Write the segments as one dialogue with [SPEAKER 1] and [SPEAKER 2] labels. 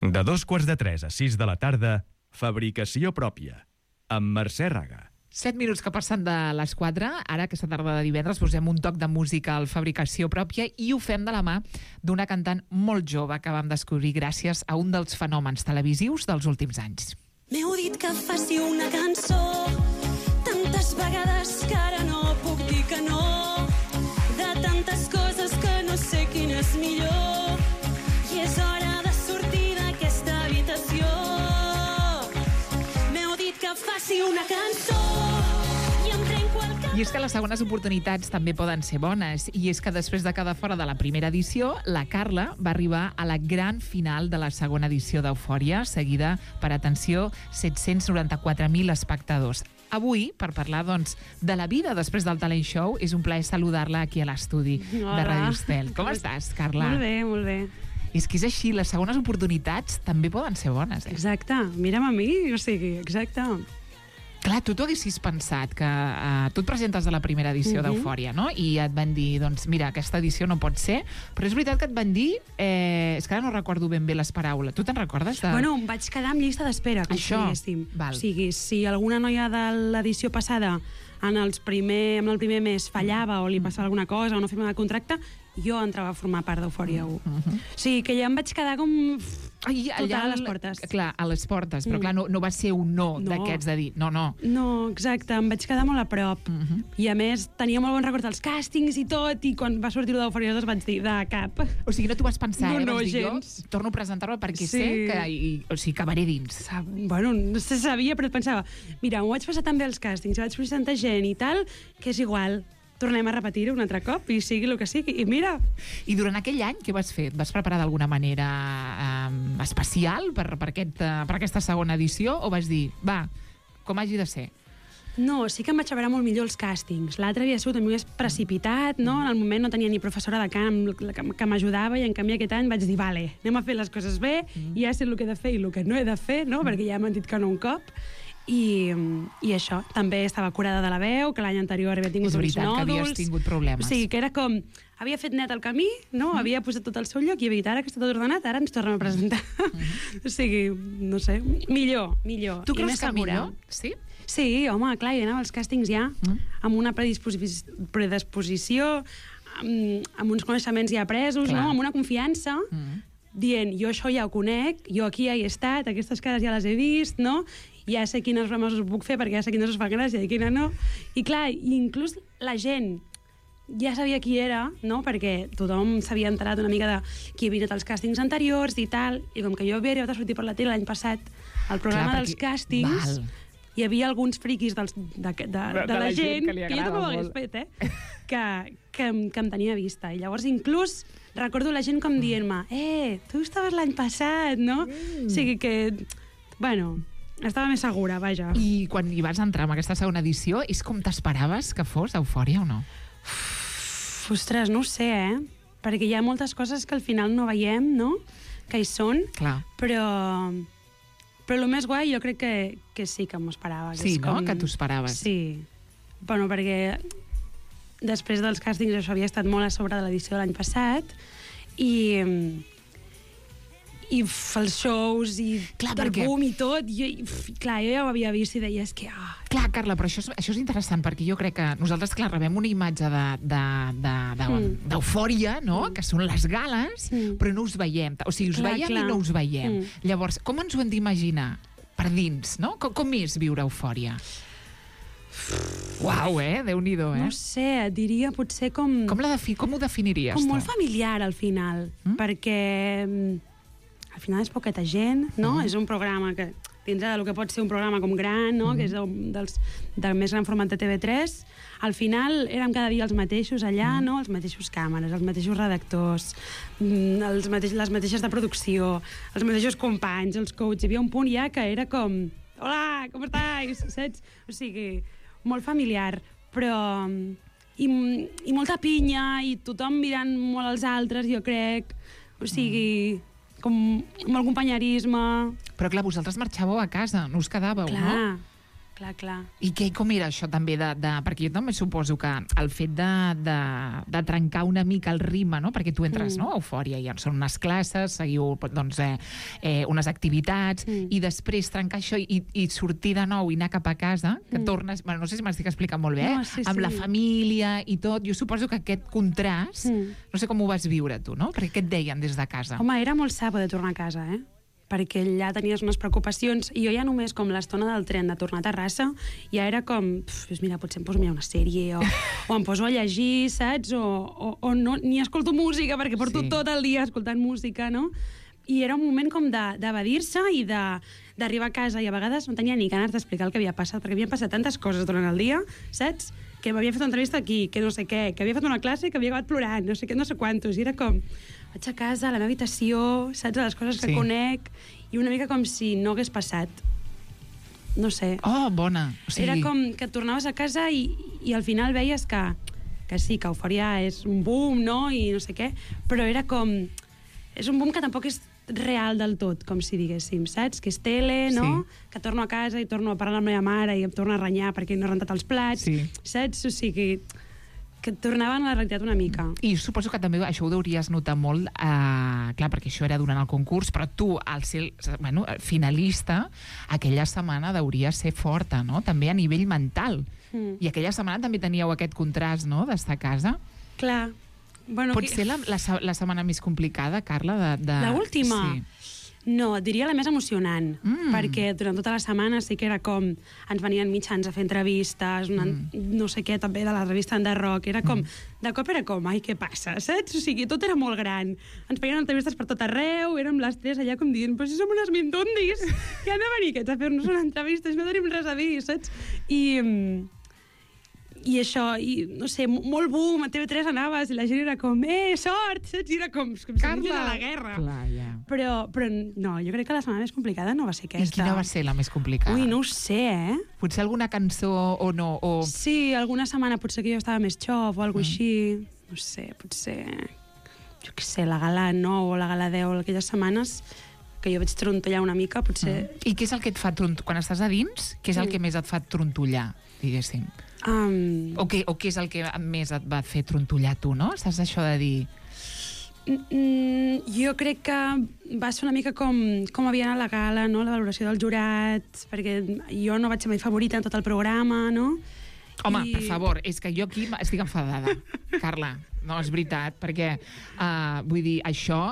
[SPEAKER 1] De 2:45 a 6 p.m, Fabricació pròpia, amb Mercè Raga.
[SPEAKER 2] 7 minuts que passen de les 4. Ara, aquesta tarda de divendres, posem un toc de música al Fabricació pròpia i ho fem de la mà d'una cantant molt jove que vam descobrir gràcies a un dels fenòmens televisius dels últims anys.
[SPEAKER 3] M'heu dit que faci una cançó tantes vegades que ara no puc dir que no, de tantes coses que no sé quina és millor, i és hora de sortir d'aquesta habitació. M'heu dit que faci una cançó i em trenco el cap.
[SPEAKER 2] I és que les segones oportunitats també poden ser bones, i és que després de quedar fora de la primera edició, la Carla va arribar a la gran final de la segona edició d'Eufòria, seguida per, atenció, 794.000 espectadors. Avui, per parlar, doncs, de la vida després del talent show, és un plaer saludar-la aquí a l'estudi de Ràdio Estel. Com estàs, Carla?
[SPEAKER 4] Molt bé, molt bé.
[SPEAKER 2] És que és així, les segones oportunitats també poden ser bones, eh?
[SPEAKER 4] Exacte, mira'm a mi, o sigui, exacte.
[SPEAKER 2] Clar, tu t'ho haguessis pensat que tu et presentes a la primera edició d'Eufòria, no? I et van dir, doncs, mira, aquesta edició no pot ser, però és veritat que et van dir, és que ara no recordo ben bé les paraules. Tu te'n recordes?
[SPEAKER 4] Bueno, em vaig quedar amb llista d'espera, com
[SPEAKER 2] això,
[SPEAKER 4] si diguéssim.
[SPEAKER 2] val.
[SPEAKER 4] O sigui, si alguna noia de l'edició passada en el primer mes fallava o li passava alguna cosa o no firmava el contracte, jo entrava a formar part d'Eufòria 1. O sigui, que ja em vaig quedar com total a les portes.
[SPEAKER 2] Clar, a les portes, però clar, no va ser un no d'aquests de dir, no.
[SPEAKER 4] No, exacte, em vaig quedar molt a prop. I a més, tenia molt bon record dels càstings i tot, i quan va sortir d'Eufòria 2 vaig dir, de cap.
[SPEAKER 2] O sigui, no t'ho vas pensar,
[SPEAKER 4] No,
[SPEAKER 2] vas dir,
[SPEAKER 4] gens.
[SPEAKER 2] jo torno a presentar-me perquè
[SPEAKER 4] Sí.
[SPEAKER 2] sé que o sigui, acabaré dins.
[SPEAKER 4] Bueno, no se sabia, però et pensava, mira, m'ho vaig passar tan bé els càstings, vaig presentar gent i tal, que és igual, tornem a repetir-ho un altre cop i sigui el que sigui, i mira.
[SPEAKER 2] I durant aquell any, què vas fer? Et vas preparar d'alguna manera especial per aquesta segona edició, o vas dir, va, com hagi de ser?
[SPEAKER 4] No, sí que em vaig preparar molt millor els càstings. L'altre havia sigut més precipitat, no? En el moment no tenia ni professora de cant que m'ajudava, i en canvi aquest any vaig dir, vale, anem a fer les coses bé, i ja sé el que he de fer i el que no he de fer, no? Perquè ja m'han dit que no un cop. I això, també estava curada de la veu, que l'any anterior havia tingut uns nòduls.
[SPEAKER 2] És veritat que havies tingut problemes.
[SPEAKER 4] O sigui, que era com, havia fet net el camí, no? Havia posat tot al seu lloc i havia dit, ara que està tot ordenat, ara ens tornem a presentar. O sigui, no sé, millor.
[SPEAKER 2] Tu
[SPEAKER 4] I
[SPEAKER 2] creus
[SPEAKER 4] més
[SPEAKER 2] que
[SPEAKER 4] segura.
[SPEAKER 2] millor? Sí?
[SPEAKER 4] Sí, home, clar, jo anava als càstings ja amb una predisposició, amb uns coneixements ja presos,
[SPEAKER 2] Clar.
[SPEAKER 4] no? Amb una confiança, dient, jo això ja ho conec, jo aquí ja he estat, aquestes cares ja les he vist, no? Ja sé quines bromes us puc fer perquè ja sé quines us fan gràcia i quines no. I clar, inclús la gent ja sabia qui era, no? Perquè tothom s'havia enterat una mica de qui havia anat als càstings anteriors i tal, i com que jo havia arribat a sortir per la tele l'any passat al programa dels càstings, hi havia alguns friquis de la gent que jo també ho hagués fet, que em tenia vista. I llavors inclús recordo la gent com dient-me, tu estaves l'any passat, no? O sigui que, bueno, estava més segura, vaja.
[SPEAKER 2] I quan hi vas entrar en aquesta segona edició, és com t'esperaves que fos Eufòria o no?
[SPEAKER 4] Ostres, no ho sé, perquè hi ha moltes coses que al final no veiem, no? Que hi són,
[SPEAKER 2] Clar.
[SPEAKER 4] però el més guai jo crec que sí que m'ho esperava.
[SPEAKER 2] Sí, no? Que t'ho esperaves.
[SPEAKER 4] Sí. Bueno, perquè després dels càstings això havia estat molt a sobre de l'edició de l'any passat i els shows i el boom i tot, clar, jo ja ho havia vist i deia, és que...
[SPEAKER 2] Clar, Carla, però això és interessant, perquè jo crec que nosaltres, clar, rebem una imatge d'eufòria, no?, que són les gales, però no us veiem. O sigui, us veiem i no us veiem. Llavors, com ens ho hem d'imaginar per dins, no? Com és viure eufòria? Uau, Déu-n'hi-do,
[SPEAKER 4] No sé, et diria potser com...
[SPEAKER 2] Com ho definiries, tu?
[SPEAKER 4] Com molt familiar, al final, perquè al final és poqueta gent, no? És un programa que, dintre del que pot ser un programa com gran, no? Que és del més gran format de TV3, al final érem cada dia els mateixos allà, no? Els mateixos càmeres, els mateixos redactors, les mateixes de producció, els mateixos companys, els coaches. Hi havia un punt ja que era com, hola, com estàs? Saps? O sigui, molt familiar, però... I molta pinya, i tothom mirant molt als altres, jo crec. O sigui... com amb el companyerisme...
[SPEAKER 2] Però clar, vosaltres marxàveu a casa, no us quedàveu, no?
[SPEAKER 4] clar.
[SPEAKER 2] I com era això també perquè jo també suposo que el fet de trencar una mica el ritme, no? Perquè tu entres, no?, a Eufòria, i són unes classes, seguiu doncs, unes activitats, i després trencar això i sortir de nou i anar cap a casa, que tornes, bueno, no sé si m'estic explicant molt bé,
[SPEAKER 4] No, sí,
[SPEAKER 2] amb la família i tot. Jo suposo que aquest contrast, no sé com ho vas viure tu, no? Perquè què et deien des de casa?
[SPEAKER 4] Home, era molt sabo de tornar a casa, perquè allà tenies unes preocupacions, i jo ja només com l'estona del tren de tornar a Terrassa ja era com, mira, potser em poso a mirar una sèrie o em poso a llegir, saps? O no, ni escolto música perquè porto tot el dia escoltant música, no? I era un moment com d'evadir-se i d'arribar a casa, i a vegades no tenia ni ganes d'explicar el que havia passat, perquè havien passat tantes coses durant el dia, saps? Que m'havia fet una entrevista aquí, que no sé què, que havia fet una classe que havia acabat plorant, no sé què, no sé quantos, i era com, vaig a casa, a la meva habitació, saps, a les coses que conec, i una mica com si no hagués passat. No sé.
[SPEAKER 2] Oh, bona. O sigui...
[SPEAKER 4] Era com que tornaves a casa i al final veies que sí, que Eufòria és un boom, no?, i no sé què, però era com... És un boom que tampoc és real del tot, com si diguéssim, saps? Que és tele, no? Que torno a casa i torno a parlar amb la meva mare i em torno a renyar perquè no he rentat els plats, saps? O sigui, que tornaven a la realitat una mica.
[SPEAKER 2] I suposo que també això ho deuries notar molt, clar, perquè això era durant el concurs, però tu, al ser finalista, aquella setmana deuria ser forta, no?, també a nivell mental. I aquella setmana també teníeu aquest contrast, no?, d'estar a casa.
[SPEAKER 4] Clar. Bueno,
[SPEAKER 2] pot ser la setmana més complicada, Carla?
[SPEAKER 4] L'última?
[SPEAKER 2] Sí.
[SPEAKER 4] No, et diria la més emocionant, perquè durant tota la setmana sí que era com... Ens venien mitjans a fer entrevistes, no sé què, també de la revista Enderrock, era com... De cop era com, ai, què passa, saps? O sigui, tot era molt gran. Ens feien entrevistes per tot arreu, érem les tres allà com dient, però si som unes mintondis, que han de venir aquests a fer-nos una entrevista, no tenim res a dir, saps? I això, i no sé, molt boom, a TV3 anaves i la gent era com, sort, saps? I era com si anés a la guerra.
[SPEAKER 2] Clar, ja.
[SPEAKER 4] Però no, jo crec que la setmana més complicada no va ser aquesta.
[SPEAKER 2] I quina va ser la més complicada?
[SPEAKER 4] Ui, no ho sé,
[SPEAKER 2] Potser alguna cançó o no?
[SPEAKER 4] Sí, alguna setmana potser que jo estava més xof o alguna així. No sé, potser... Jo què sé, la gala 9 o la gala 10, aquelles setmanes que jo vaig trontollar una mica, potser...
[SPEAKER 2] I què és el que et fa trontollar? Quan estàs a dins, què és el que més et fa trontollar, diguéssim? O què és el que més et va fer trontollar tu, no? Estàs això de dir...
[SPEAKER 4] Jo crec que va ser una mica com havia anat la gala, no? La valoració del jurat, perquè jo no vaig ser mai favorita en tot el programa, no?
[SPEAKER 2] Home, per favor, és que jo aquí estic enfadada, Carla. No, és veritat, perquè, vull dir, això...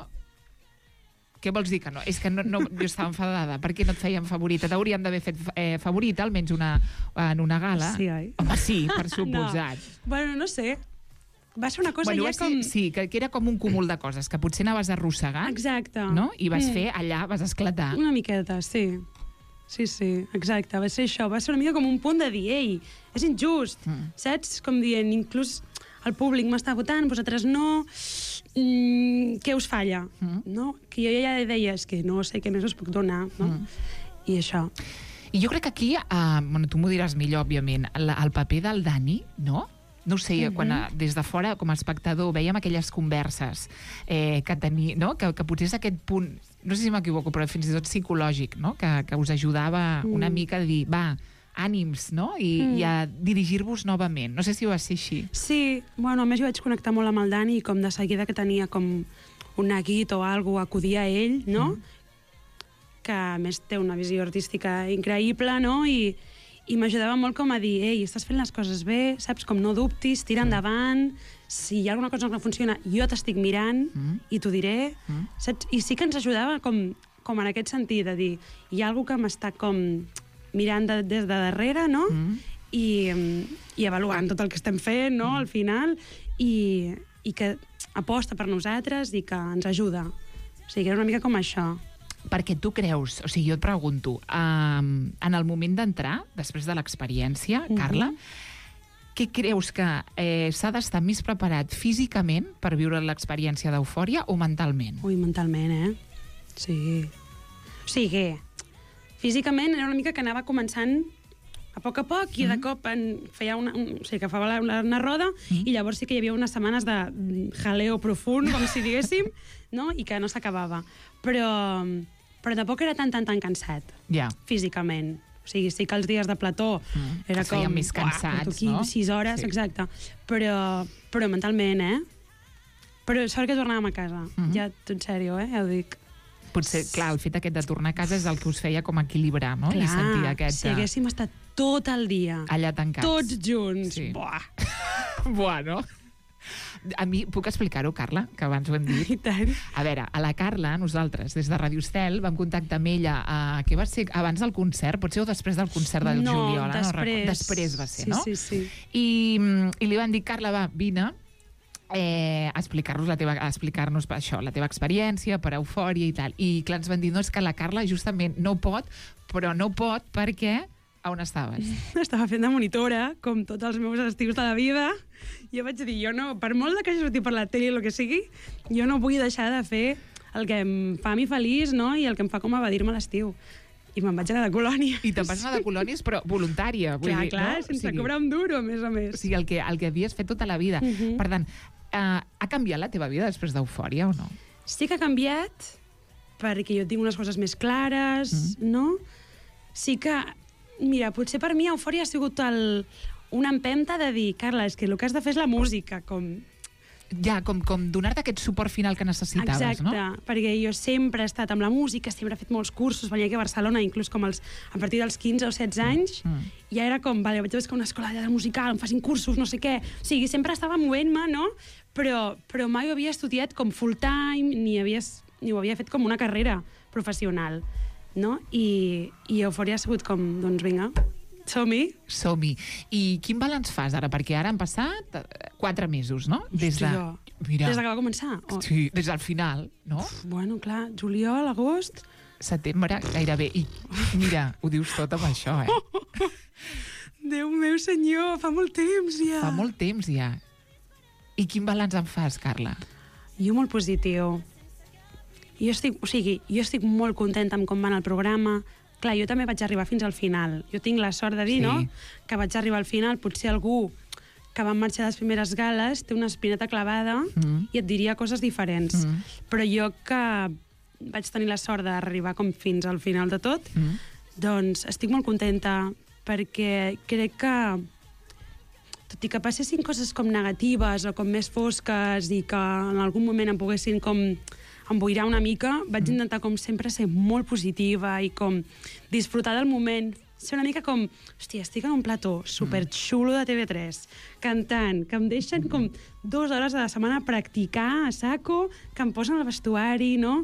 [SPEAKER 2] Què vols dir que no? És que no, jo estava enfadada. Per què no et feien favorita? T'hauríem d'haver fet favorita, almenys en una gala.
[SPEAKER 4] Sí, oi?
[SPEAKER 2] Home, sí, per suposat.
[SPEAKER 4] No. Bueno, no sé. Va ser una cosa ja
[SPEAKER 2] com... Sí, que era com un cúmul de coses, que potser anaves arrossegant.
[SPEAKER 4] Exacte.
[SPEAKER 2] No? I vas fer allà, vas esclatar.
[SPEAKER 4] Una miqueta, sí. Sí, exacte. Va ser això. Va ser una mica com un punt de dir, ei, és injust, saps? Com dient, inclús el públic m'està votant, vosaltres no... què us falla? No? Que jo ja deia, és que no sé què més us puc donar, no? I això.
[SPEAKER 2] I jo crec que aquí, bueno, tu m'ho diràs millor, òbviament, el paper del Dani, no? No ho sé, quan des de fora, com a espectador, veiem aquelles converses que tenia, no? Que potser és aquest punt, no sé si m'equivoco, però fins i tot psicològic, no? Que us ajudava una mica a dir, va, ànims, no? I a dirigir-vos novament. No sé si ho va ser així.
[SPEAKER 4] Sí, bueno, a més jo vaig connectar molt amb el Dani i com de seguida que tenia com un neguit o alguna cosa, acudia a ell, no? Que a més té una visió artística increïble, no? I m'ajudava molt com a dir, ei, estàs fent les coses bé, saps? Com no dubtis, tira endavant, si hi ha alguna cosa que no funciona, jo t'estic mirant i t'ho diré, saps? I sí que ens ajudava com en aquest sentit, de dir, hi ha algú que m'està com mirant des de darrere, no? I avaluant tot el que estem fent, no? Al final, i que aposta per nosaltres i que ens ajuda. O sigui, que era una mica com això.
[SPEAKER 2] Perquè tu creus, o sigui, jo et pregunto, en el moment d'entrar, després de l'experiència, Carla, què creus que s'ha d'estar més preparat físicament per viure l'experiència d'Eufòria o mentalment?
[SPEAKER 4] Ui, mentalment, Sí. O sigui, físicament era una mica que anava començant a poc i de cop feia o sigui, que agafava una roda i llavors sí que hi havia unes setmanes de jaleo profund, com si diguéssim, no? I que no s'acabava. Però tampoc era tan cansat, físicament. O sigui, sí que els dies de plató era
[SPEAKER 2] que feien
[SPEAKER 4] com...
[SPEAKER 2] més cansats,
[SPEAKER 4] porto aquí
[SPEAKER 2] no?
[SPEAKER 4] 6 hores,
[SPEAKER 2] Sí.
[SPEAKER 4] exacte. Però mentalment, Però sort que tornàvem a casa. Ja, en sèrio, ja ho dic.
[SPEAKER 2] Potser, clar, el fet aquest de tornar a casa és el que us feia com equilibrar, no? I sentir aquest...
[SPEAKER 4] si haguéssim estat tot el dia,
[SPEAKER 2] allà tancats.
[SPEAKER 4] tots junts,
[SPEAKER 2] Sí.
[SPEAKER 4] buah,
[SPEAKER 2] Bueno. A mi, puc explicar-ho, Carla, que abans ho hem dit?
[SPEAKER 4] i tant.
[SPEAKER 2] A veure, a la Carla, nosaltres, des de Radio Estel, vam contactar amb ella, que va ser abans del concert, potser o després del concert del juliol. Després va ser,
[SPEAKER 4] sí,
[SPEAKER 2] no?
[SPEAKER 4] Sí, sí.
[SPEAKER 2] I li van dir, Carla, va, vine, a explicar-nos això, la teva experiència per Eufòria i tal. I clar, ens van dir, no, és que la Carla justament no pot, però no pot perquè... A on estaves?
[SPEAKER 4] Estava fent de monitora, com tots els meus estius de la vida. Jo vaig dir, jo no, per molt que hagi sortit per la tele o el que sigui, jo no vull deixar de fer el que em fa a mi feliç, no?, i el que em fa com evadir-me l'estiu. I me'n vaig anar de colònies.
[SPEAKER 2] I te'n vas anar de colònies, però voluntària. Vull dir,
[SPEAKER 4] Clar,
[SPEAKER 2] no?
[SPEAKER 4] sense cobrar un duro, a més a més.
[SPEAKER 2] O sigui, el que havies fet tota la vida. Per tant, ha canviat la teva vida després d'Eufòria o no?
[SPEAKER 4] Sí que ha canviat, perquè jo tinc unes coses més clares, no? Sí que... Mira, potser per mi Eufòria ha sigut una empenta de dir, Carla, és que el que has de fer és la música, com...
[SPEAKER 2] Ja, com donar-te aquest suport final que necessitaves,
[SPEAKER 4] Exacte,
[SPEAKER 2] no?
[SPEAKER 4] perquè jo sempre he estat amb la música, sempre he fet molts cursos, venia aquí a Barcelona, inclús com a partir dels 15 o 16 anys, ja era com, vale, vaig a buscar una escola de musical, em facin cursos, no sé què. O sigui, sempre estava movent-me, no? Però mai ho havia estudiat com full-time, ni ho havia fet com una carrera professional, no? I Eufòria ha sigut com, doncs vinga, som-hi.
[SPEAKER 2] Som-hi. I quin balanç fas ara? Perquè ara han passat 4 mesos, no?
[SPEAKER 4] Hòstia,
[SPEAKER 2] Mira,
[SPEAKER 4] des que va començar?
[SPEAKER 2] sí, des del final, no?
[SPEAKER 4] Bueno, clar, juliol, agost...
[SPEAKER 2] Setembre, gairebé. I mira, ho dius tot amb això,
[SPEAKER 4] Déu meu senyor, fa molt temps ja.
[SPEAKER 2] Fa molt temps ja. I quin balanç en fas, Carla?
[SPEAKER 4] Jo molt positiu. Jo estic molt contenta amb com va anar el programa. Clar, jo també vaig arribar fins al final. Jo tinc la sort de dir,
[SPEAKER 2] Sí.
[SPEAKER 4] no?, que vaig arribar al final. Potser algú que va marxar a les primeres gales té una espineta clavada i et diria coses diferents. Però jo que vaig tenir la sort d'arribar com fins al final de tot, doncs estic molt contenta perquè crec que tot i que passessin coses com negatives o com més fosques i que en algun moment em poguessin com emboirar una mica, vaig intentar com sempre ser molt positiva i com disfrutar del moment, ser una mica com, hòstia, estic en un plató superxulo de TV3, cantant, que em deixen com 2 hores a la setmana a practicar a saco, que em posen al vestuari, no?,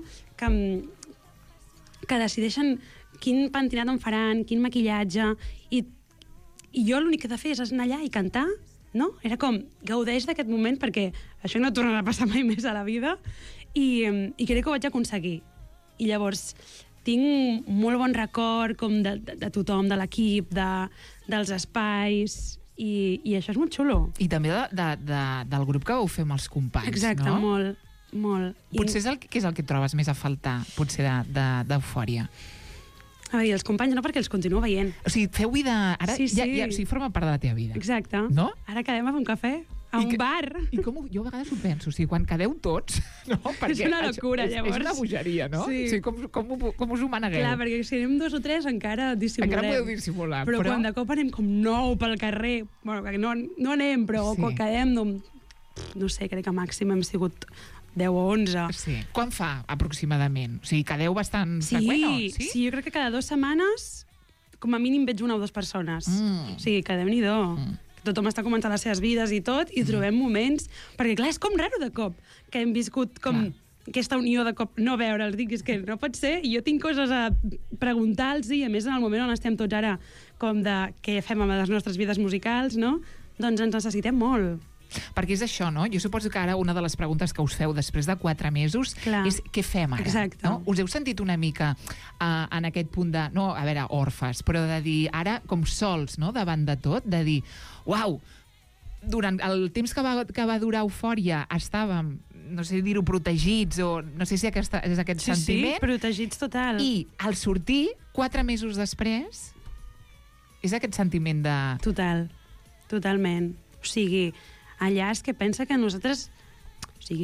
[SPEAKER 4] que decideixen quin pentinat em faran, quin maquillatge, i jo l'únic que he de fer és anar allà i cantar, no? Era com, gaudeix d'aquest moment perquè això no tornarà a passar mai més a la vida i crec que ho vaig aconseguir. I llavors tinc molt bon record com de tothom, de l'equip, dels espais, i això és molt xulo.
[SPEAKER 2] I també del grup que vau fer amb els companys,
[SPEAKER 4] Exacte,
[SPEAKER 2] no?
[SPEAKER 4] molt.
[SPEAKER 2] Potser què és el que trobes més a faltar, potser, d'Eufòria?
[SPEAKER 4] A veure, els companys no, perquè els continuo veient.
[SPEAKER 2] O sigui, feu vida... Ara
[SPEAKER 4] Sí, sí.
[SPEAKER 2] Ja, o sigui, forma part de la teva vida.
[SPEAKER 4] Exacte.
[SPEAKER 2] No?
[SPEAKER 4] Ara quedem a fer un cafè, a un bar.
[SPEAKER 2] I jo a vegades ho penso, o sigui, quan quedeu tots... No? Perquè
[SPEAKER 4] una locura, llavors.
[SPEAKER 2] És una bogeria, no?
[SPEAKER 4] Sí.
[SPEAKER 2] O sigui, com us ho manegueu?
[SPEAKER 4] Clar, perquè si anem 2 o 3 encara dissimulem.
[SPEAKER 2] Encara podeu dissimular.
[SPEAKER 4] Però quan de cop anem com 9 pel carrer, bueno, que no anem, però
[SPEAKER 2] Sí.
[SPEAKER 4] quan quedem, no sé, crec que màxim hem sigut 10 o 11.
[SPEAKER 2] Sí. Quan fa, aproximadament? O sigui, quedeu bastant freqüent, o?
[SPEAKER 4] Sí, jo crec que cada 2 setmanes com a mínim veig 1 o 2 persones. O sigui, que Déu-n'hi-do. Tothom està començant les seves vides i tot, i trobem moments... Perquè, clar, és com raro de cop, que hem viscut com aquesta unió de cop, no veure'ls. Dic, és que no pot ser, i jo tinc coses a preguntar-los, i a més en el moment on estem tots ara, com de què fem amb les nostres vides musicals, no? Doncs ens necessitem molt.
[SPEAKER 2] Perquè és això, no? Jo suposo que ara una de les preguntes que us feu després de 4 mesos és què fem ara?
[SPEAKER 4] Exacte.
[SPEAKER 2] No? Us heu sentit una mica en aquest punt de, no, a veure, orfes, però de dir, ara, com sols, no?, davant de tot, de dir, uau, durant el temps que va durar Eufòria estàvem, no sé dir-ho, protegits, o no sé si és aquest sentiment.
[SPEAKER 4] Sí, protegits total.
[SPEAKER 2] I al sortir, 4 mesos després, és aquest sentiment de...
[SPEAKER 4] Totalment. O sigui, allà és que pensa que nosaltres... O sigui,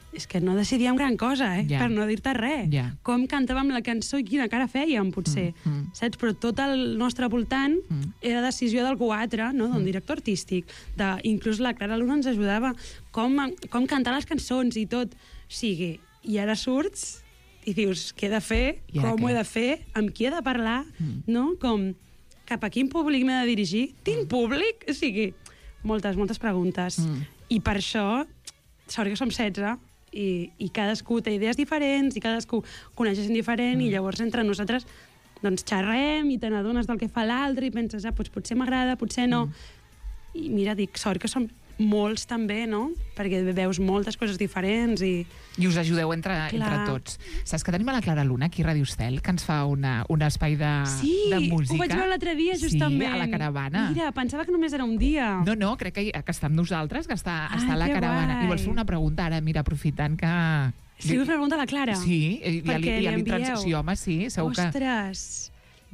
[SPEAKER 4] és que no decidíem gran cosa,
[SPEAKER 2] Ja.
[SPEAKER 4] per no dir-te res.
[SPEAKER 2] Ja.
[SPEAKER 4] Com cantàvem la cançó i quina cara fèiem, potser. Saps? Però tot el nostre voltant era decisió d'algú altre, no? D'un director artístic. Inclús la Clara Luna ens ajudava com cantar les cançons i tot. O sigui, i ara surts i dius, què he de fer?
[SPEAKER 2] I ara
[SPEAKER 4] Com
[SPEAKER 2] què?
[SPEAKER 4] ho he de fer? Amb qui he de parlar? No? Com, cap a quin públic m'he de dirigir? Tinc públic? O sigui, moltes preguntes. I per això, sort que som 16, i cadascú té idees diferents, i cadascú coneix gent diferent, i llavors entre nosaltres doncs xerrem i te n'adones del que fa l'altre i penses, doncs potser m'agrada, potser no. I mira, dic, sort que som molts també, no? Perquè veus moltes coses diferents i...
[SPEAKER 2] I us ajudeu entre tots. Saps que tenim a la Clara Luna, aquí a Ràdio Estel, que ens fa un espai de música.
[SPEAKER 4] Ho vaig veure l'altre dia, justament.
[SPEAKER 2] Sí, a la caravana.
[SPEAKER 4] Mira, pensava que només era un dia.
[SPEAKER 2] No, crec que està amb nosaltres, que està a la
[SPEAKER 4] que
[SPEAKER 2] caravana.
[SPEAKER 4] guai.
[SPEAKER 2] I vols fer una pregunta ara, mira, aprofitant que...
[SPEAKER 4] Sí, us pregunta a la Clara.
[SPEAKER 2] Sí, ja li
[SPEAKER 4] envieu.
[SPEAKER 2] Sí, home, sí, segur que...
[SPEAKER 4] Ostres,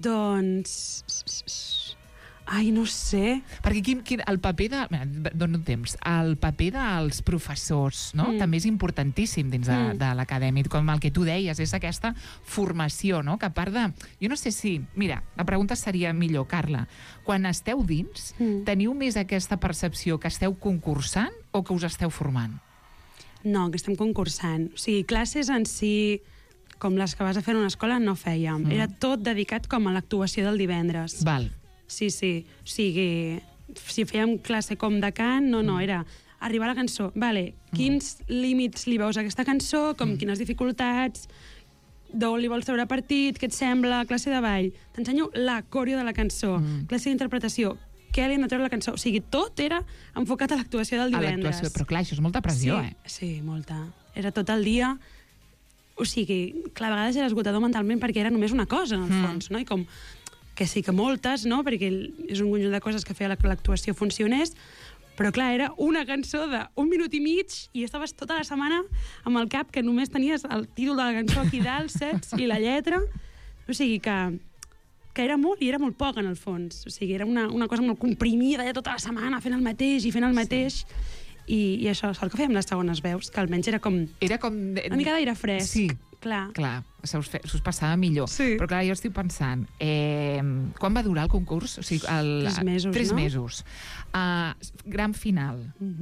[SPEAKER 4] doncs... Ai, no sé.
[SPEAKER 2] Perquè el paper de... Dóna un temps. El paper dels professors, no? També és importantíssim dins de l'acadèmia. Com el que tu deies, és aquesta formació, no? Que a part de... Jo no sé si... Mira, la pregunta seria millor, Carla. Quan esteu dins, teniu més aquesta percepció que esteu concursant o que us esteu formant?
[SPEAKER 4] No, que estem concursant. O sigui, classes en si, com les que vas a fer en una escola, no fèiem. Era tot dedicat com a l'actuació del divendres.
[SPEAKER 2] Val.
[SPEAKER 4] Sí. O sigui, si fèiem classe com de cant, no, era arribar a la cançó. Vale, quins límits li veus a aquesta cançó, com quines dificultats, d'on li vols treure partit, què et sembla, classe de ball. T'ensenyo la coreo de la cançó, classe d'interpretació, què li hem de treure la cançó. O sigui, tot era enfocat a l'actuació del divendres.
[SPEAKER 2] Però clar, això és molta pressió,
[SPEAKER 4] Sí, molta. Era tot el dia... O sigui, clar, a vegades era esgotador mentalment perquè era només una cosa, en el fons, no? I com que sí que moltes, no? Perquè és un conjunt de coses que feia que l'actuació funcionés, però clar, era una cançó d'1 minut i mig i estaves tota la setmana amb el cap que només tenies el títol de la cançó aquí dalt, saps? I la lletra. O sigui que era molt i era molt poc, en el fons. O sigui, era una cosa molt comprimida tota la setmana, fent el mateix i fent el mateix. I això, sort que fèiem les segones veus, que almenys era com... Una mica d'aire fresc.
[SPEAKER 2] Sí.
[SPEAKER 4] Clar,
[SPEAKER 2] se us passava millor.
[SPEAKER 4] Sí.
[SPEAKER 2] Però clar, jo estic pensant, quan va durar el concurs? O sigui,
[SPEAKER 4] 3 mesos,
[SPEAKER 2] 3
[SPEAKER 4] no?
[SPEAKER 2] mesos. Gran final.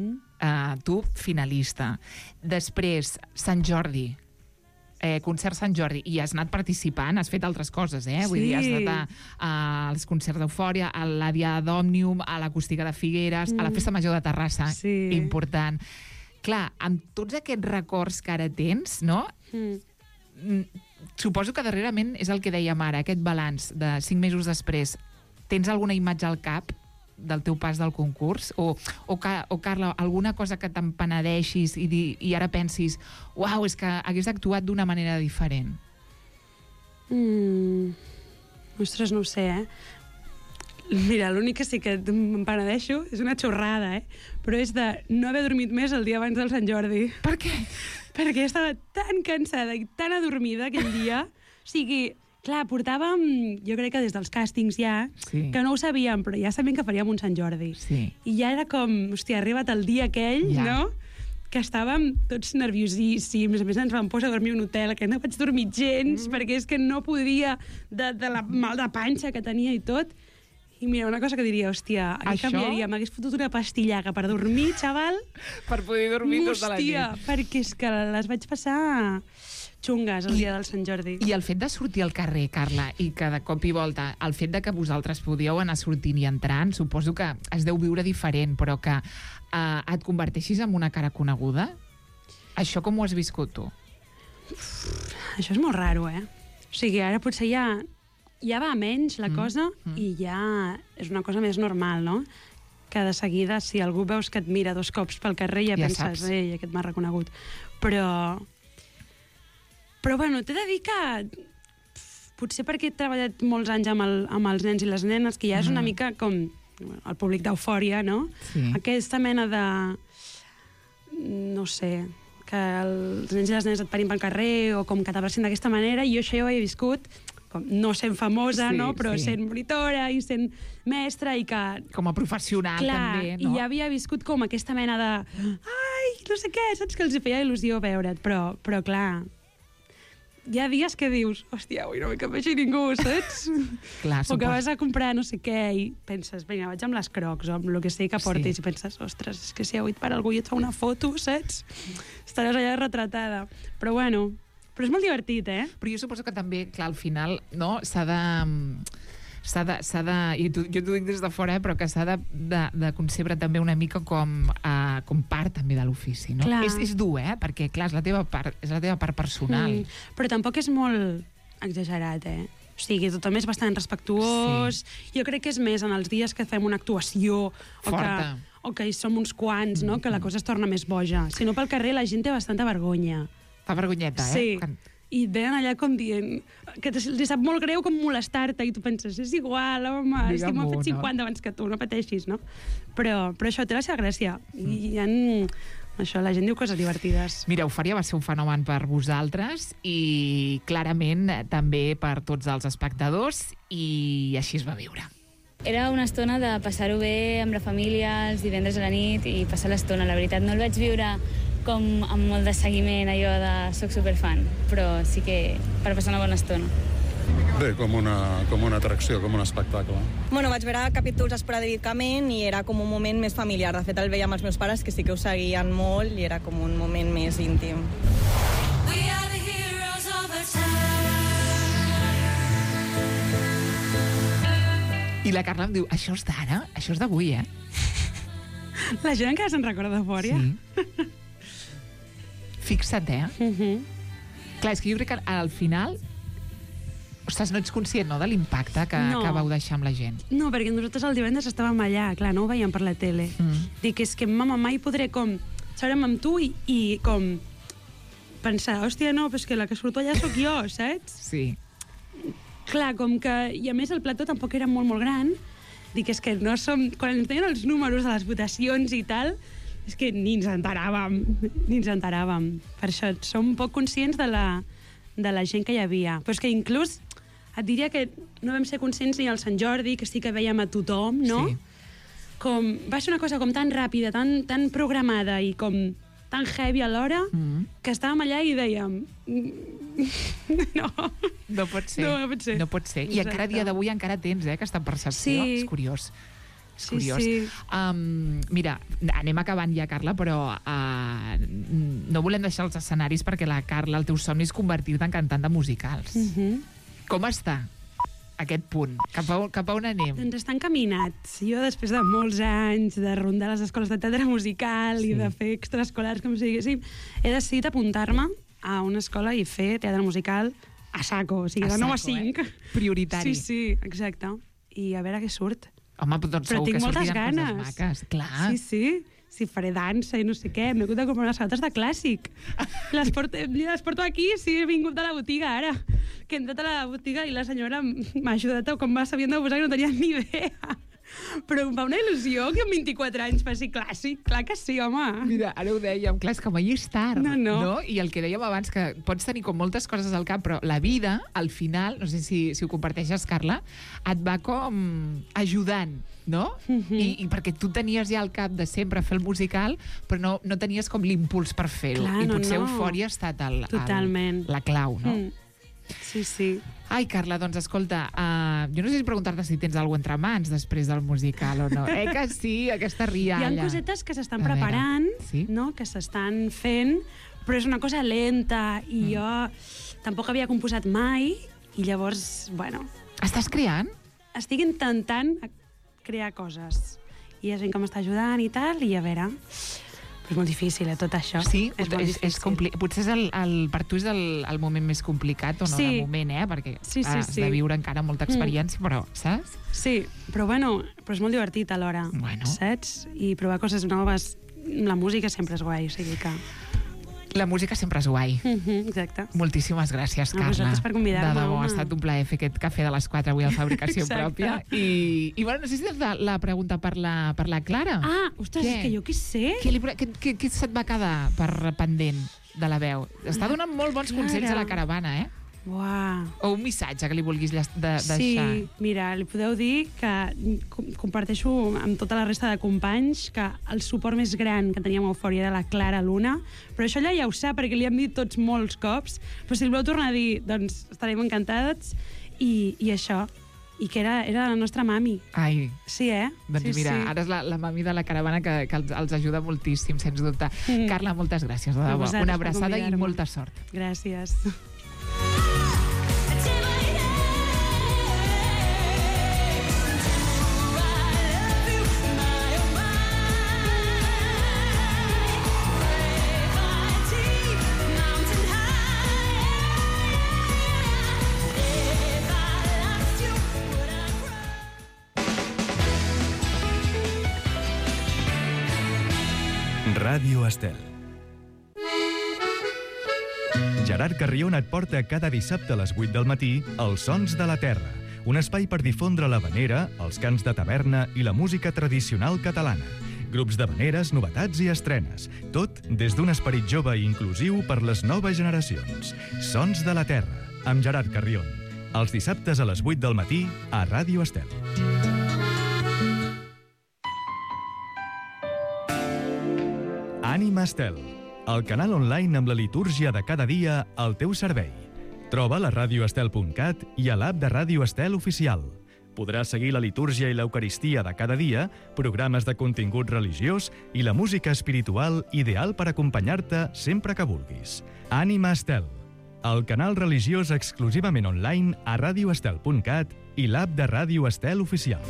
[SPEAKER 2] Tu, finalista. Després, Sant Jordi. Concert Sant Jordi, i has anat participant, has fet altres coses, Vull dir, has anat als concerts d'Eufòria, a la Diada d'Òmnium, a l'Acústica de Figueres, a la Festa Major de Terrassa, important. Clar, amb tots aquests records que ara tens, no? Suposo que darrerament és el que dèiem ara, aquest balanç de 5 mesos després. Tens alguna imatge al cap del teu pas del concurs? O Carla, alguna cosa que te'n penedeixis i ara pensis, uau, és que hagués actuat d'una manera diferent?
[SPEAKER 4] Ostres, no ho sé, Mira, l'únic que sí que em penedeixo és una xorrada, però és de no haver dormit més el dia abans del Sant Jordi.
[SPEAKER 2] Per què?
[SPEAKER 4] Perquè estava tan cansada i tan adormida aquell dia. O sigui, clar, portàvem, jo crec que des dels càstings ja, que no ho sabíem, però ja sabíem que faríem un Sant Jordi.
[SPEAKER 2] Sí.
[SPEAKER 4] I ja era com, hòstia, ha arribat el dia aquell, no?, que estàvem tots nerviosíssims, a més ens vam posar a dormir a un hotel, que no vaig dormir gens, perquè és que no podia de la mal de panxa que tenia i tot. I mira, una cosa que diria, hòstia, aquí canviaria, m'hagués fotut una pastillaca per dormir, xaval.
[SPEAKER 2] Per poder dormir tota la nit.
[SPEAKER 4] Hòstia, perquè és que les vaig passar xungues el dia del Sant Jordi.
[SPEAKER 2] I el fet de sortir al carrer, Carla, i que de cop i volta, el fet de que vosaltres podíeu anar sortint i entrant, suposo que es deu viure diferent, però que et converteixis en una cara coneguda, això com ho has viscut tu?
[SPEAKER 4] Això és molt raro, O sigui, ara potser ja va a menys la cosa i ja és una cosa més normal, no? Que de seguida, si algú veus que et mira 2 cops pel carrer, ja penses, aquest m'ha reconegut. Però bueno, t'he de dir que potser perquè he treballat molts anys amb els nens i les nenes, que ja és una mica com el públic d'Eufòria, no?
[SPEAKER 2] Sí.
[SPEAKER 4] Aquesta mena de... no sé, que els nens i les nenes et parin pel carrer o com que t'abracin d'aquesta manera, i jo això ja ho he viscut com, no sent famosa, no? Però sent monitora i sent mestra i que...
[SPEAKER 2] Com a professional, també, no?
[SPEAKER 4] I ja havia viscut com aquesta mena de... Ai, no sé què, saps que els feia il·lusió veure't, però clar, hi ha dies que dius, hòstia, avui no ve que vegi ningú, saps?
[SPEAKER 2] Clar,
[SPEAKER 4] O que vas a comprar no sé què i penses, vinga, vaig amb les crocs o amb el que sigui que portis, i penses, ostres, és que si avui et para algú i et fa una foto, saps? Estaràs allà retratada. Però bueno, però és molt divertit, eh?
[SPEAKER 2] Però jo suposo que també, clar, al final, no, s'ha de i jo t'ho dic des de fora, però que s'ha de concebre també una mica com part també de l'ofici, no?
[SPEAKER 4] Clar.
[SPEAKER 2] És dur, perquè, clar, és la teva part personal.
[SPEAKER 4] Però tampoc és molt exagerat, eh? O sigui, tothom és bastant respectuós. Sí. Jo crec que és més en els dies que fem una actuació
[SPEAKER 2] forta,
[SPEAKER 4] o que hi som uns quants, no? Que la cosa es torna més boja. Si no, pel carrer la gent té bastanta vergonya.
[SPEAKER 2] Fa vergonyeta,
[SPEAKER 4] Sí. I et venen allà com dient que li sap molt greu com molestar-te i tu penses, és igual, home, és que m'ha fet 50 abans que tu, no pateixis, no? Però això té la seva gràcia. I això, la gent diu coses divertides.
[SPEAKER 2] Mira, Eufòria va ser un fenomen per vosaltres i clarament també per tots els espectadors, i així es va viure.
[SPEAKER 5] Era una estona de passar-ho bé amb la família els divendres a la nit i passar l'estona. La veritat, no el vaig viure com amb molt de seguiment, allò de soc superfan, però sí que per passar una bona estona.
[SPEAKER 6] Bé, com una atracció, com un espectacle.
[SPEAKER 7] Bueno, vaig veure capítols esporàdicament i era com un moment més familiar. De fet, el veia amb els meus pares, que sí que ho seguien molt, i era com un moment més íntim.
[SPEAKER 2] I la Carla em diu, això és d'ara? Això és d'avui,
[SPEAKER 4] La gent encara se'n recorda d'Eufòria?
[SPEAKER 2] Sí. Fixa't, Clar, és que jo crec que al final, ostres, no ets conscient, no?, de l'impacte que vau deixar amb la gent.
[SPEAKER 4] No, perquè nosaltres el divendres estàvem allà, clar, no ho veiem per la tele. Dic, és que mama, mai podré com seure'm amb tu i com pensar, hòstia, no, però és que la que surto allà sóc jo, saps?
[SPEAKER 2] Sí.
[SPEAKER 4] Clar, com que... I a més el plató tampoc era molt, molt gran. Dic, és que no som... Quan ens deien els números de les votacions i tal, és que ni ens enteràvem. Per això som un poc conscients de la gent que hi havia. Però és que inclús et diria que no vam ser conscients ni al Sant Jordi, que sí que veiem a tothom, no?
[SPEAKER 2] Sí.
[SPEAKER 4] Com, va ser una cosa com tan ràpida, tan programada i com tan heavy alhora, que estàvem allà i dèiem... No.
[SPEAKER 2] No pot ser.
[SPEAKER 4] No pot ser.
[SPEAKER 2] No pot ser. I encara a dia d'avui encara tens, aquesta percepció.
[SPEAKER 4] Sí.
[SPEAKER 2] És curiós. És curiós.
[SPEAKER 4] Sí.
[SPEAKER 2] Mira, anem acabant ja, Carla, però no volem deixar els escenaris perquè la Carla, el teu somni és convertir-te en cantant de musicals. Com està aquest punt? Cap a on anem?
[SPEAKER 4] Doncs està encaminat. Jo, després de molts anys de rondar les escoles de teatre musical i de fer extraescolars, com si diguéssim, he decidit apuntar-me a una escola i fer teatre musical a saco, o sigui, de 9 a 5.
[SPEAKER 2] Prioritari.
[SPEAKER 4] Sí, exacte. I a veure què surt.
[SPEAKER 2] Home, doncs
[SPEAKER 4] Però
[SPEAKER 2] segur
[SPEAKER 4] tinc
[SPEAKER 2] que
[SPEAKER 4] moltes
[SPEAKER 2] sortiran
[SPEAKER 4] ganes.
[SPEAKER 2] coses maques. Clar.
[SPEAKER 4] Sí, faré dansa i no sé què. M'he hagut de comprar unes sabates de clàssic. Les porto aquí, sí, he vingut de la botiga ara. Que he entrat a la botiga i la senyora m'ha ajudat a com va sabent de posar, que no tenia ni idea. Però em fa una il·lusió que amb 24 anys faci clàssic. Clar que sí, home.
[SPEAKER 2] Mira, ara ho dèiem, clar, és que mai és tard.
[SPEAKER 4] No.
[SPEAKER 2] I el que dèiem abans, que pots tenir com moltes coses al cap, però la vida, al final, no sé si ho comparteixes, Carla, et va com ajudant, no? I perquè tu tenies ja al cap de sempre fer el musical, però no tenies com l'impuls per fer-ho.
[SPEAKER 4] Clar,
[SPEAKER 2] I potser
[SPEAKER 4] no.
[SPEAKER 2] Eufòria ha estat
[SPEAKER 4] Totalment.
[SPEAKER 2] la clau, no?
[SPEAKER 4] Sí.
[SPEAKER 2] Ai, Carla, doncs escolta, jo no sé si preguntar-te si tens alguna entre mans després del musical o no. Que sí, aquesta rialla.
[SPEAKER 4] Hi ha cosetes que s'estan
[SPEAKER 2] A veure,
[SPEAKER 4] preparant,
[SPEAKER 2] sí?
[SPEAKER 4] no? Que s'estan fent, però és una cosa lenta i jo tampoc havia composat mai i llavors, bueno...
[SPEAKER 2] Estàs creant?
[SPEAKER 4] Estic intentant crear coses i hi ha gent que m'està ajudant i tal, i a veure... Però és molt difícil, tot això.
[SPEAKER 2] Sí?
[SPEAKER 4] És molt difícil.
[SPEAKER 2] Potser és per tu és el moment més complicat, o no
[SPEAKER 4] Sí.
[SPEAKER 2] de moment, perquè
[SPEAKER 4] Sí.
[SPEAKER 2] has de viure encara molta experiència, però, saps?
[SPEAKER 4] Sí, però bueno, però és molt divertit alhora, saps? I provar coses noves, la música sempre és guai, o sigui que...
[SPEAKER 2] La música sempre és guai.
[SPEAKER 4] Exacte.
[SPEAKER 2] Moltíssimes gràcies, Carla.
[SPEAKER 4] A vosaltres per convidar-me.
[SPEAKER 2] De debò,
[SPEAKER 4] home.
[SPEAKER 2] ha estat un plaer fer aquest cafè de les 4 avui a Fabricació
[SPEAKER 4] Exacte.
[SPEAKER 2] Pròpia. I bueno, no sé si tens la pregunta per la Clara.
[SPEAKER 4] Ostres, és que jo què sé?
[SPEAKER 2] Què se't va quedar per pendent de la veu? Està donant molt bons consells a la caravana,
[SPEAKER 4] Uau.
[SPEAKER 2] O un missatge que li vulguis deixar.
[SPEAKER 4] Sí, mira, li podeu dir que comparteixo amb tota la resta de companys que el suport més gran que teníem a Eufòria era la Clara Luna, però això ella ja ho sap perquè li hem dit tots molts cops, però si el vau tornar a dir, doncs estarem encantats, i això, i que era la nostra mami.
[SPEAKER 2] Ai,
[SPEAKER 4] Sí,
[SPEAKER 2] doncs
[SPEAKER 4] sí,
[SPEAKER 2] mira,
[SPEAKER 4] sí.
[SPEAKER 2] ara és la mami de la caravana que els ajuda moltíssim, sens dubte. Carla, moltes gràcies, de
[SPEAKER 4] A
[SPEAKER 2] debò.
[SPEAKER 4] vosaltres
[SPEAKER 2] Una
[SPEAKER 4] per
[SPEAKER 2] abraçada i
[SPEAKER 4] convidar-me.
[SPEAKER 2] molta sort.
[SPEAKER 4] Gràcies.
[SPEAKER 1] Ràdio Estel. Gerard Carrion et porta cada dissabte a les 8 del matí Els Sons de la Terra, un espai per difondre l'havanera, els cants de taverna i la música tradicional catalana. Grups d'havaneres, novetats i estrenes. Tot des d'un esperit jove i inclusiu per les noves generacions. Sons de la Terra, amb Gerard Carrion. Els dissabtes a les 8 del matí a Ràdio Estel. Ànima Estel, el canal online amb la litúrgia de cada dia al teu servei. Troba a radioestel.cat i a l'app de Ràdio Estel oficial. Podràs seguir la litúrgia i l'eucaristia de cada dia, programes de contingut religiós i la música espiritual ideal per acompanyar-te sempre que vulguis. Ànima Estel, el canal religiós exclusivament online a radioestel.cat i l'app de Ràdio Estel oficial.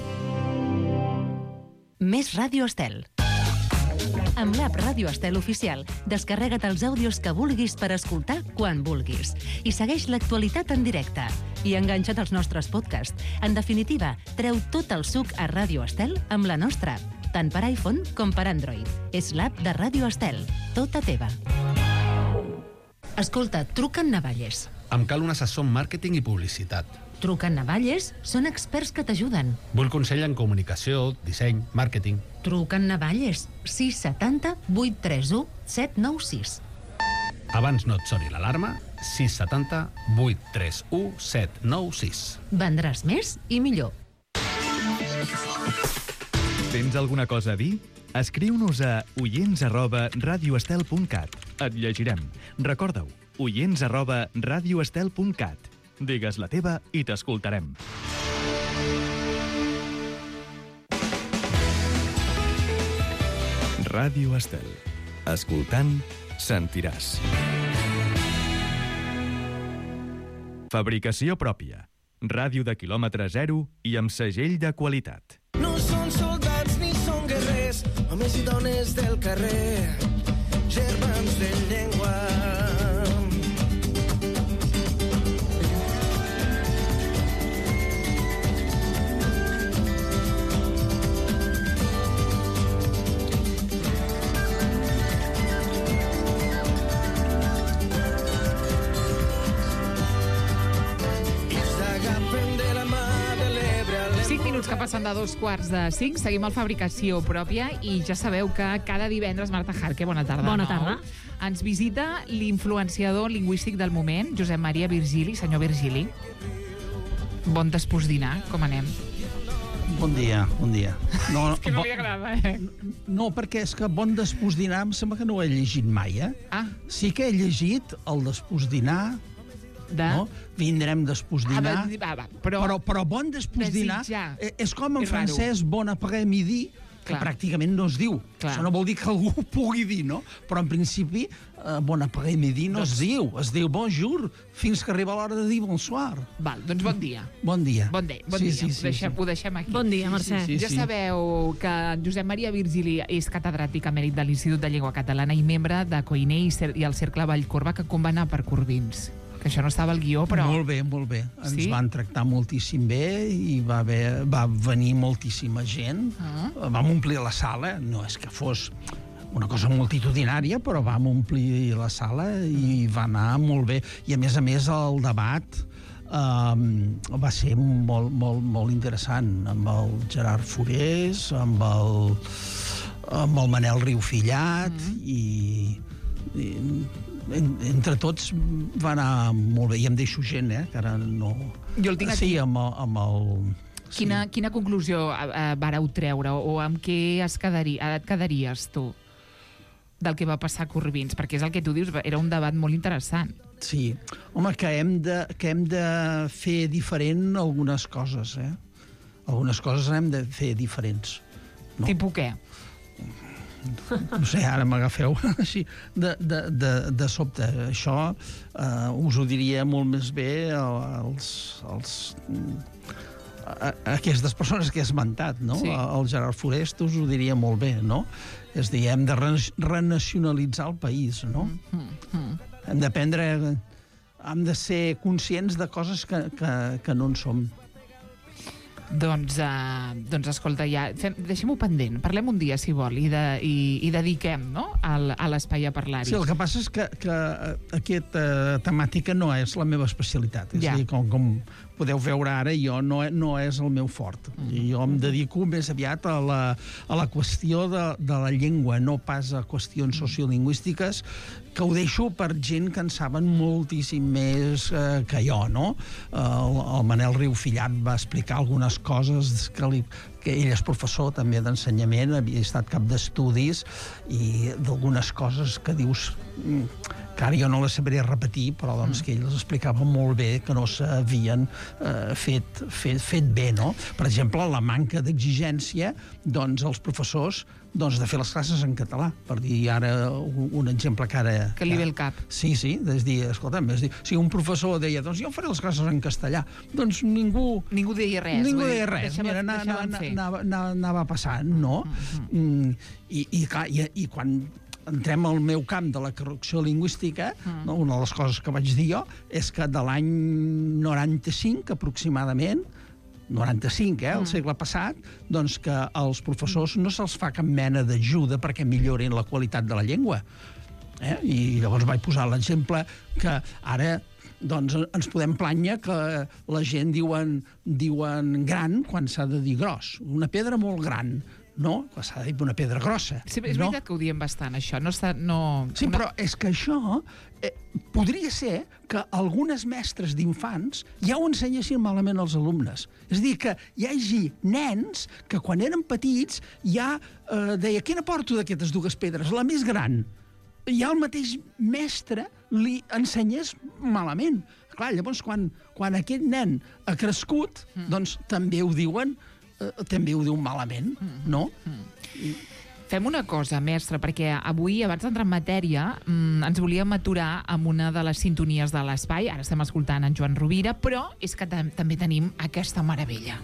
[SPEAKER 8] Més Ràdio Estel. Amb l'app Ràdio Estel Oficial, descarrega't els àudios que vulguis per escoltar quan vulguis. I segueix l'actualitat en directe. I enganxa't als nostres podcasts. En definitiva, treu tot el suc a Ràdio Estel amb la nostra app, tant per iPhone com per Android. És l'app de Ràdio Estel, tota teva. Escolta, truquen Navalles.
[SPEAKER 9] Em cal un assessor en màrqueting i publicitat.
[SPEAKER 8] Truquen Navalles, són experts que t'ajuden.
[SPEAKER 9] Vull consell en comunicació, disseny, màrqueting.
[SPEAKER 8] Truquen Navalles, 670 831 796.
[SPEAKER 9] Abans no et soni l'alarma, 670 831 796.
[SPEAKER 8] Vendràs més i millor.
[SPEAKER 1] Tens alguna cosa a dir? Escriu-nos a oients@radioestel.cat. Et llegirem. Recorda-ho, oients@radioestel.cat. Digues la teva i t'escoltarem. Ràdio Estel. Escoltant, sentiràs. Fabricació pròpia. Ràdio de quilòmetre zero i amb segell de qualitat.
[SPEAKER 10] No són soldats ni són guerrers, homes i dones del carrer, germans de llengua.
[SPEAKER 2] Que passen de 2:45, seguim al Fabricació Pròpia i ja sabeu que cada divendres Marta Jarque, bona tarda.
[SPEAKER 11] Bona tarda.
[SPEAKER 2] Ens visita l'influenciador lingüístic del moment, Josep Maria Virgili. Senyor Virgili, bon despús-dinar, com anem?
[SPEAKER 12] Bon dia, bon dia. No,
[SPEAKER 2] és que no li agrada,
[SPEAKER 12] No, perquè és que bon despús-dinar em sembla que no ho he llegit mai,
[SPEAKER 2] Ah.
[SPEAKER 12] Sí que he llegit el despús-dinar, no? Vindrem despús-dinar, però bon despús-dinar és com en francès bon après-midi, que pràcticament no es diu. Això no vol dir que algú ho pugui dir, no? Però en principi bon après-midi no es diu. Es diu bonjour, fins que arriba l'hora de dir bonsoir.
[SPEAKER 2] Val, doncs bon dia.
[SPEAKER 12] Bon dia.
[SPEAKER 2] Bon dia.
[SPEAKER 12] Sí.
[SPEAKER 2] Ho deixem aquí.
[SPEAKER 11] Bon dia, Mercè.
[SPEAKER 2] Ja sabeu que Josep Maria Virgili és catedràtic emèrit de l'Institut de Llengua Catalana i membre de COINE i el Cercle Vallcorba, que com va anar per Corbins? Que això no estava al guió, però...
[SPEAKER 12] Molt bé, molt bé.
[SPEAKER 2] Sí?
[SPEAKER 12] Ens van tractar moltíssim bé i va venir moltíssima gent. Vam omplir la sala, no és que fos una cosa multitudinària, però vam omplir la sala i va anar molt bé. I a més, el debat va ser molt interessant, amb el Gerard Forés, amb el Manel Riufillat i entre tots va anar molt bé. I em deixo gent, que ara no...
[SPEAKER 2] Jo el tinc aquí.
[SPEAKER 12] Sí, amb el...
[SPEAKER 2] Quina conclusió vareu treure o amb què et quedaries tu del que va passar a Corbins? Perquè és el que tu dius, era un debat molt interessant.
[SPEAKER 12] Sí. Home, que hem de fer diferent algunes coses, Algunes coses hem de fer diferents. No?
[SPEAKER 2] Tipus què?
[SPEAKER 12] No sé, ara m'agafeu així de sobte. Això us ho diria molt més bé aquestes persones que he esmentat, no? Sí. El Gerard Forest us ho diria molt bé, no? És a dir, hem de renacionalitzar el país, no? Hem d'aprendre... Hem de ser conscients de coses que no en som.
[SPEAKER 2] Doncs escolta, ja, deixem-ho pendent. Parlem un dia, si vol, i dediquem, no?, a l'espai a parlar-hi.
[SPEAKER 12] Sí, el que passa és que aquesta temàtica no és la meva especialitat. És a dir, com podeu veure ara, jo no és el meu fort. Jo em dedico més aviat a la qüestió de la llengua, no pas a qüestions sociolingüístiques, que ho deixo per gent que en saben moltíssim més que jo, no? El Manel Riufillat va explicar algunes coses que ell és professor també d'ensenyament, havia estat cap d'estudis, i d'algunes coses que dius que ara jo no les sabré repetir, però doncs que ell les explicava molt bé, que no s'havien fet bé, no? Per exemple, la manca d'exigència als professors de fer les classes en català, per dir ara un exemple que ara...
[SPEAKER 2] Que li ve el cap.
[SPEAKER 12] Sí, és dir, escolta'm, si un professor deia, doncs jo faré les classes en castellà, doncs ningú...
[SPEAKER 2] Ningú deia res.
[SPEAKER 12] Ningú deia res. Mira, anava passant, no? I clar, i quan entrem al meu camp de la correcció lingüística, una de les coses que vaig dir jo és que de l'any 95, aproximadament, 95, el segle passat, doncs que als professors no se'ls fa cap mena d'ajuda perquè millorin la qualitat de la llengua. I llavors vaig posar l'exemple que ara doncs ens podem plànyer que la gent diuen gran quan s'ha de dir gros. Una pedra molt gran, no? S'ha de dir una pedra grossa.
[SPEAKER 2] Sí, és veritat que ho diem bastant, això.
[SPEAKER 12] Sí, però és que això podria ser que algunes mestres d'infants ja ho ensenyessin malament als alumnes. És a dir, que hi hagi nens que quan eren petits ja deia, quina porto d'aquestes dues pedres? La més gran. Ja el mateix mestre li ensenyés malament. Clar, llavors, quan aquest nen ha crescut, doncs també ho diuen malament, no?
[SPEAKER 2] Fem una cosa, mestre, perquè avui, abans d'entrar en matèria, ens volíem aturar amb una de les sintonies de l'espai. Ara estem escoltant en Joan Rovira, però és que també tenim aquesta meravella.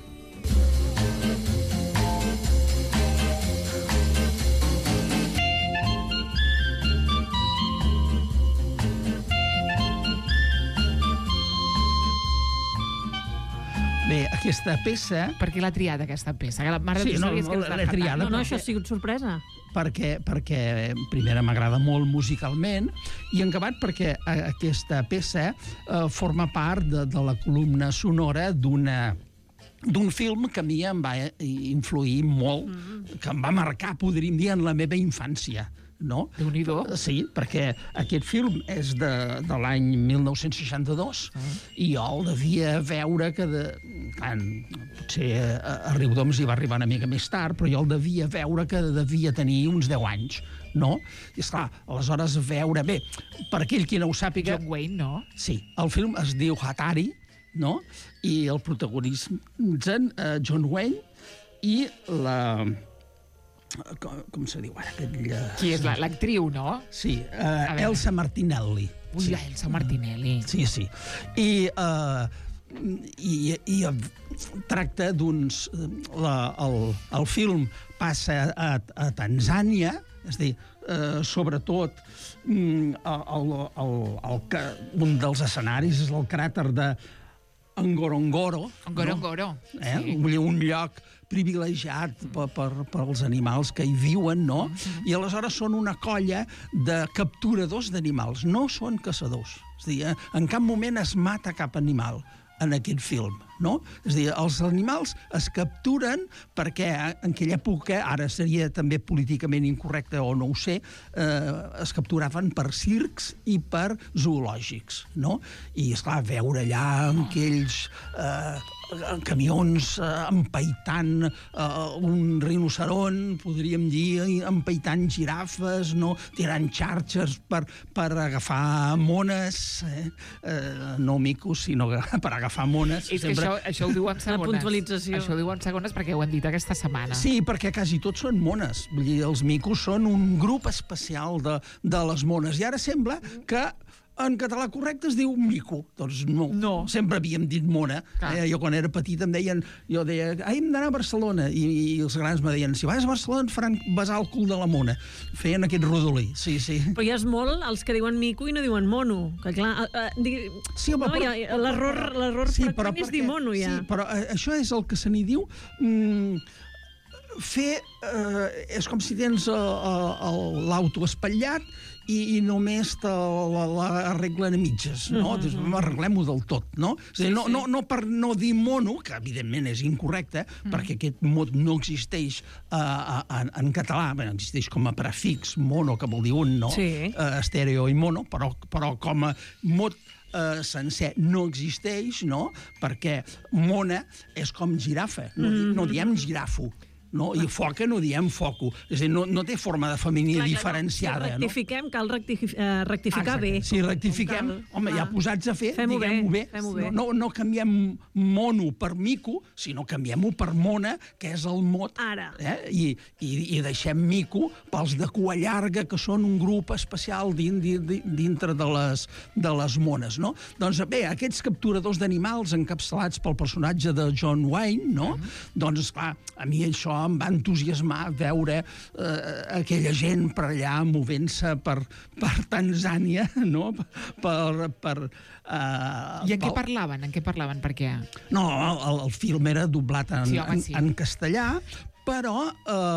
[SPEAKER 12] Bé, aquesta peça...
[SPEAKER 2] Per què l'ha triat, aquesta peça? Que la mare
[SPEAKER 12] sí, l'he triada.
[SPEAKER 11] No, això ha sigut sorpresa.
[SPEAKER 12] Perquè primera, m'agrada molt musicalment, i en acabat perquè aquesta peça forma part de la columna sonora d'un film que a mi em va influir molt, que em va marcar, podríem dir, en la meva infància. No?
[SPEAKER 2] Déu-n'hi-do.
[SPEAKER 12] Sí, perquè aquest film és de l'any 1962 i jo el devia veure que potser a Riudoms hi va arribar una mica més tard, però jo el devia veure que devia tenir uns 10 anys, no? I esclar, aleshores veure... Bé, per aquell qui no ho sàpiga...
[SPEAKER 2] John Wayne, no?
[SPEAKER 12] Sí, el film es diu Hatari, no? I el protagonitzen John Wayne i la... Com se diu ara?
[SPEAKER 2] Qui és l'actriu, no?
[SPEAKER 12] Sí, Elsa Martinelli.
[SPEAKER 2] Ui, Elsa Martinelli.
[SPEAKER 12] Sí. I tracta d'uns... El film passa a Tanzània, és a dir, sobretot un dels escenaris és el cràter de Ngorongoro.
[SPEAKER 2] Ngorongoro,
[SPEAKER 12] sí. Un lloc privilegiat pels animals que hi viuen, no? I aleshores són una colla de capturadors d'animals, no són caçadors. És a dir, en cap moment es mata cap animal en aquest film, no? És a dir, els animals es capturen perquè en aquella època, ara seria també políticament incorrecte o no ho sé, es capturaven per circs i per zoològics, no? I, esclar, veure allà amb aquells camions empaitant un rinoceron, podríem dir, empaitant girafes, no? Tirant xarxes per agafar mones, no micos, sinó per agafar mones.
[SPEAKER 2] És que això ho diuen segones.
[SPEAKER 11] La puntualització.
[SPEAKER 2] Això ho diuen segones perquè ho han dit aquesta setmana.
[SPEAKER 12] Sí, perquè quasi tots són mones. Vull dir, els micos són un grup especial de les mones. I ara sembla que en català correcte es diu mico. Doncs no. Sempre havíem dit mona. Jo quan era petit jo deia, hem d'anar a Barcelona. I els grans me deien, si vas a Barcelona et faran besar el cul de la mona. Feien aquest rodolí, sí.
[SPEAKER 11] Però hi ha molt els que diuen mico i no diuen mono. Que clar,
[SPEAKER 12] sí, home,
[SPEAKER 11] l'error freqüent és dir mono, ja.
[SPEAKER 12] Sí, però això és el que se n'hi diu fer... és com si tens l'auto espatllat i només l'arreglen a mitges, no? Arreglem-ho del tot, no? És a dir, no per no dir mono, que evidentment és incorrecte, perquè aquest mot no existeix en català, existeix com a prefix mono, que vol dir un, no? Estèreo i mono, però com a mot sencer no existeix, no? Perquè mona és com girafa, no diem girafo. No? I foca no diem foco. És a dir, no té forma de femení diferenciada.
[SPEAKER 11] Si rectifiquem, cal rectificar bé.
[SPEAKER 12] Si rectifiquem, home, ja posats a fer, diguem-ho bé. No canviem mono per mico, sinó canviem-ho per mona, que és el mot.
[SPEAKER 11] Ara.
[SPEAKER 12] I deixem mico pels de cua llarga, que són un grup especial dintre de les mones, no? Doncs bé, aquests capturadors d'animals encapçalats pel personatge de John Wayne, no? Doncs, esclar, a mi això em va entusiasmar veure aquella gent per allà movent-se per Tanzània, no?
[SPEAKER 2] I en què parlaven? En què parlaven? Per què?
[SPEAKER 12] No, el film era doblat en castellà, però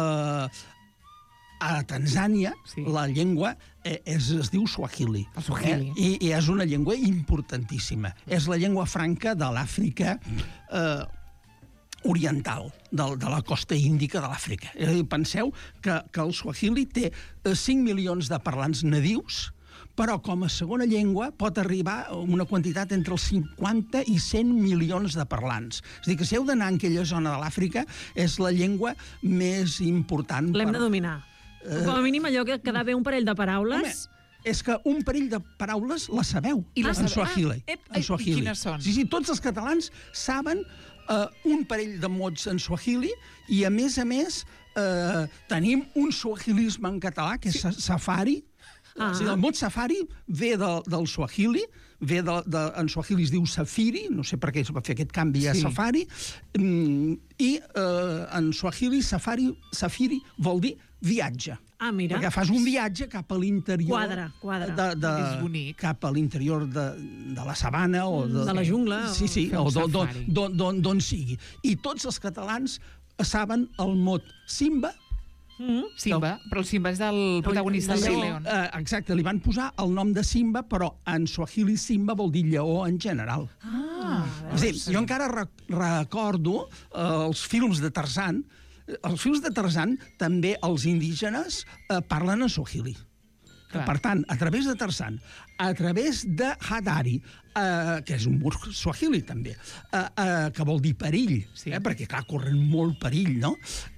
[SPEAKER 12] a Tanzània la llengua es diu Swahili. I és una llengua importantíssima. És la llengua franca de l'Àfrica oriental, de la costa índica de l'Àfrica. Penseu que el Swahili té 5 milions de parlants nadius, però com a segona llengua pot arribar a una quantitat entre els 50 i 100 milions de parlants. És a dir, que si heu d'anar en aquella zona de l'Àfrica, és la llengua més important.
[SPEAKER 11] L'hem de dominar. Com a mínim allò que quedar bé un parell de paraules...
[SPEAKER 12] És que un parell de paraules les sabeu en Swahili.
[SPEAKER 2] I quines són?
[SPEAKER 12] Sí, tots els catalans saben un parell de mots en Swahili i, a més, tenim un swahilisme en català, que és safari. El mot safari ve del Swahili, en Swahili es diu safiri, no sé per què es va fer aquest canvi a safari, i en Swahili safiri vol dir viatge.
[SPEAKER 11] Mira.
[SPEAKER 12] Perquè fas un viatge cap a l'interior...
[SPEAKER 11] Quadra.
[SPEAKER 2] És bonic.
[SPEAKER 12] Cap a l'interior de la sabana o
[SPEAKER 11] de la jungla.
[SPEAKER 12] Sí, o d'on sigui. I tots els catalans saben el mot Simba.
[SPEAKER 2] Simba, però el Simba és el protagonista del Rei León.
[SPEAKER 12] Exacte, li van posar el nom de Simba, però en Swahili Simba vol dir lleó en general. És a dir, jo encara recordo els films de Tarzan. Els films de Tarzan també els indígenes parlen en Swahili. Per tant, a través de Tarzan, a través de Hadari, que és un mot swahili també, que vol dir perill, perquè clar, corren molt perill, no?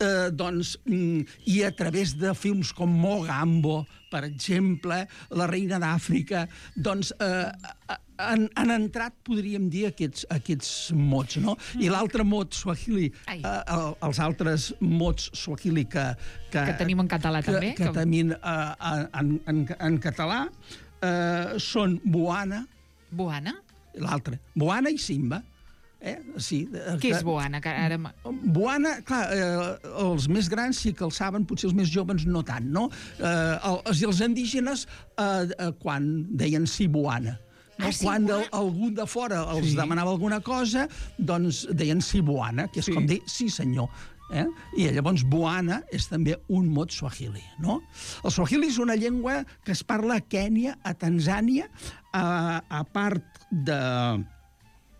[SPEAKER 12] I a través de films com Mogambo, per exemple, La reina d'Àfrica, doncs han entrat, podríem dir, aquests mots, no? I l'altre mot swahili, els altres mots swahili que
[SPEAKER 2] tenim en català també.
[SPEAKER 12] Que tenim en català són Boana.
[SPEAKER 2] Boana?
[SPEAKER 12] L'altre. Boana i Simba.
[SPEAKER 2] Què és Boana?
[SPEAKER 12] Boana, clar, els més grans sí que el saben, potser els més joves no tant, no? Els indígenes, quan deien sí, Boana. Quan algú de fora els demanava alguna cosa, doncs deien sí, Boana, que és com dir sí, senyor. I llavors Boana és també un mot swahili, no? El swahili és una llengua que es parla a Kènia, a Tanzània, a part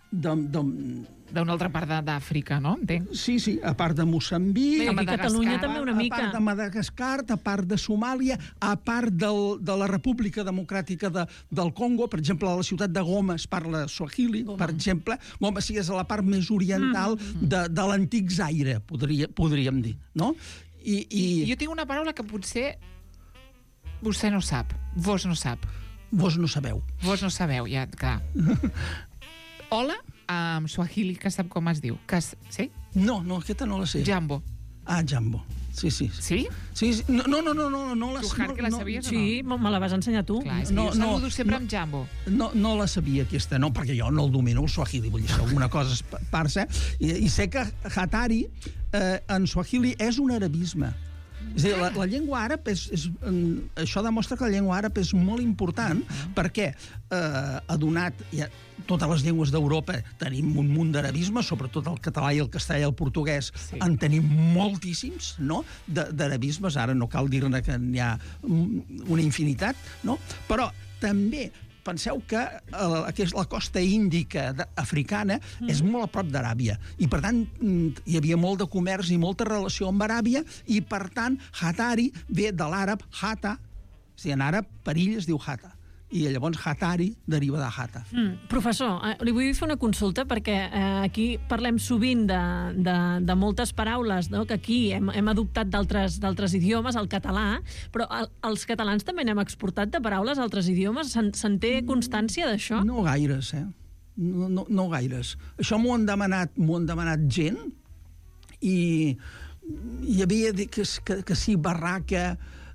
[SPEAKER 2] d'una altra part d'Àfrica, no? Entenc.
[SPEAKER 12] Sí, a part de Moçambic,
[SPEAKER 11] a Catalunya també una mica.
[SPEAKER 12] A part de Madagascar, a part de Somàlia, a part de la República Democràtica del Congo, per exemple, a la ciutat de Goma es parla Swahili, per exemple. Goma sí és a la part més oriental de l'antic Zaire, podríem dir, no?
[SPEAKER 2] Jo tinc una paraula que potser vostè no sap, vos no sap.
[SPEAKER 12] Vos no sabeu.
[SPEAKER 2] Vos no sabeu, ja, clar. Hola, en Swahili, que sap com es diu? Sí?
[SPEAKER 12] No, aquesta no la sé.
[SPEAKER 2] Jambo.
[SPEAKER 12] Ah, Jambo. Sí.
[SPEAKER 2] Sí?
[SPEAKER 12] Sí. No la sé.
[SPEAKER 2] Tu, Hark, la sabies o no?
[SPEAKER 11] Sí, me la vas ensenyar tu.
[SPEAKER 2] Clar, és que jo saludo sempre amb Jambo.
[SPEAKER 12] No la sabia, aquesta, no, perquè jo no el domino, el Swahili, vull dir, alguna cosa es parsa. I sé que Hatari, en Swahili, és un arabisme. És a dir, la llengua àrab això demostra que la llengua àrab és molt important perquè ha donat totes les llengües d'Europa tenim un munt d'arabisme, sobretot el català i el castellà i el portuguès en tenim moltíssims, no?, d'arabismes, ara no cal dir-ne que n'hi ha una infinitat, no?, però també penseu que la costa índica africana és molt a prop d'Aràbia i, per tant, hi havia molt de comerç i molta relació amb Aràbia i, per tant, Hatari ve de l'àrab Hata, és a dir, en àrab perill es diu Hata, i llavors Hatari deriva de Hata.
[SPEAKER 11] Professor, li vull fer una consulta perquè aquí parlem sovint de moltes paraules, no?, que aquí hem adoptat d'altres idiomes, el català, però els catalans també n'hem exportat de paraules a altres idiomes? Se'n té constància d'això?
[SPEAKER 12] No gaires, no gaires. Això m'ho han demanat gent i hi havia que sí, barraca,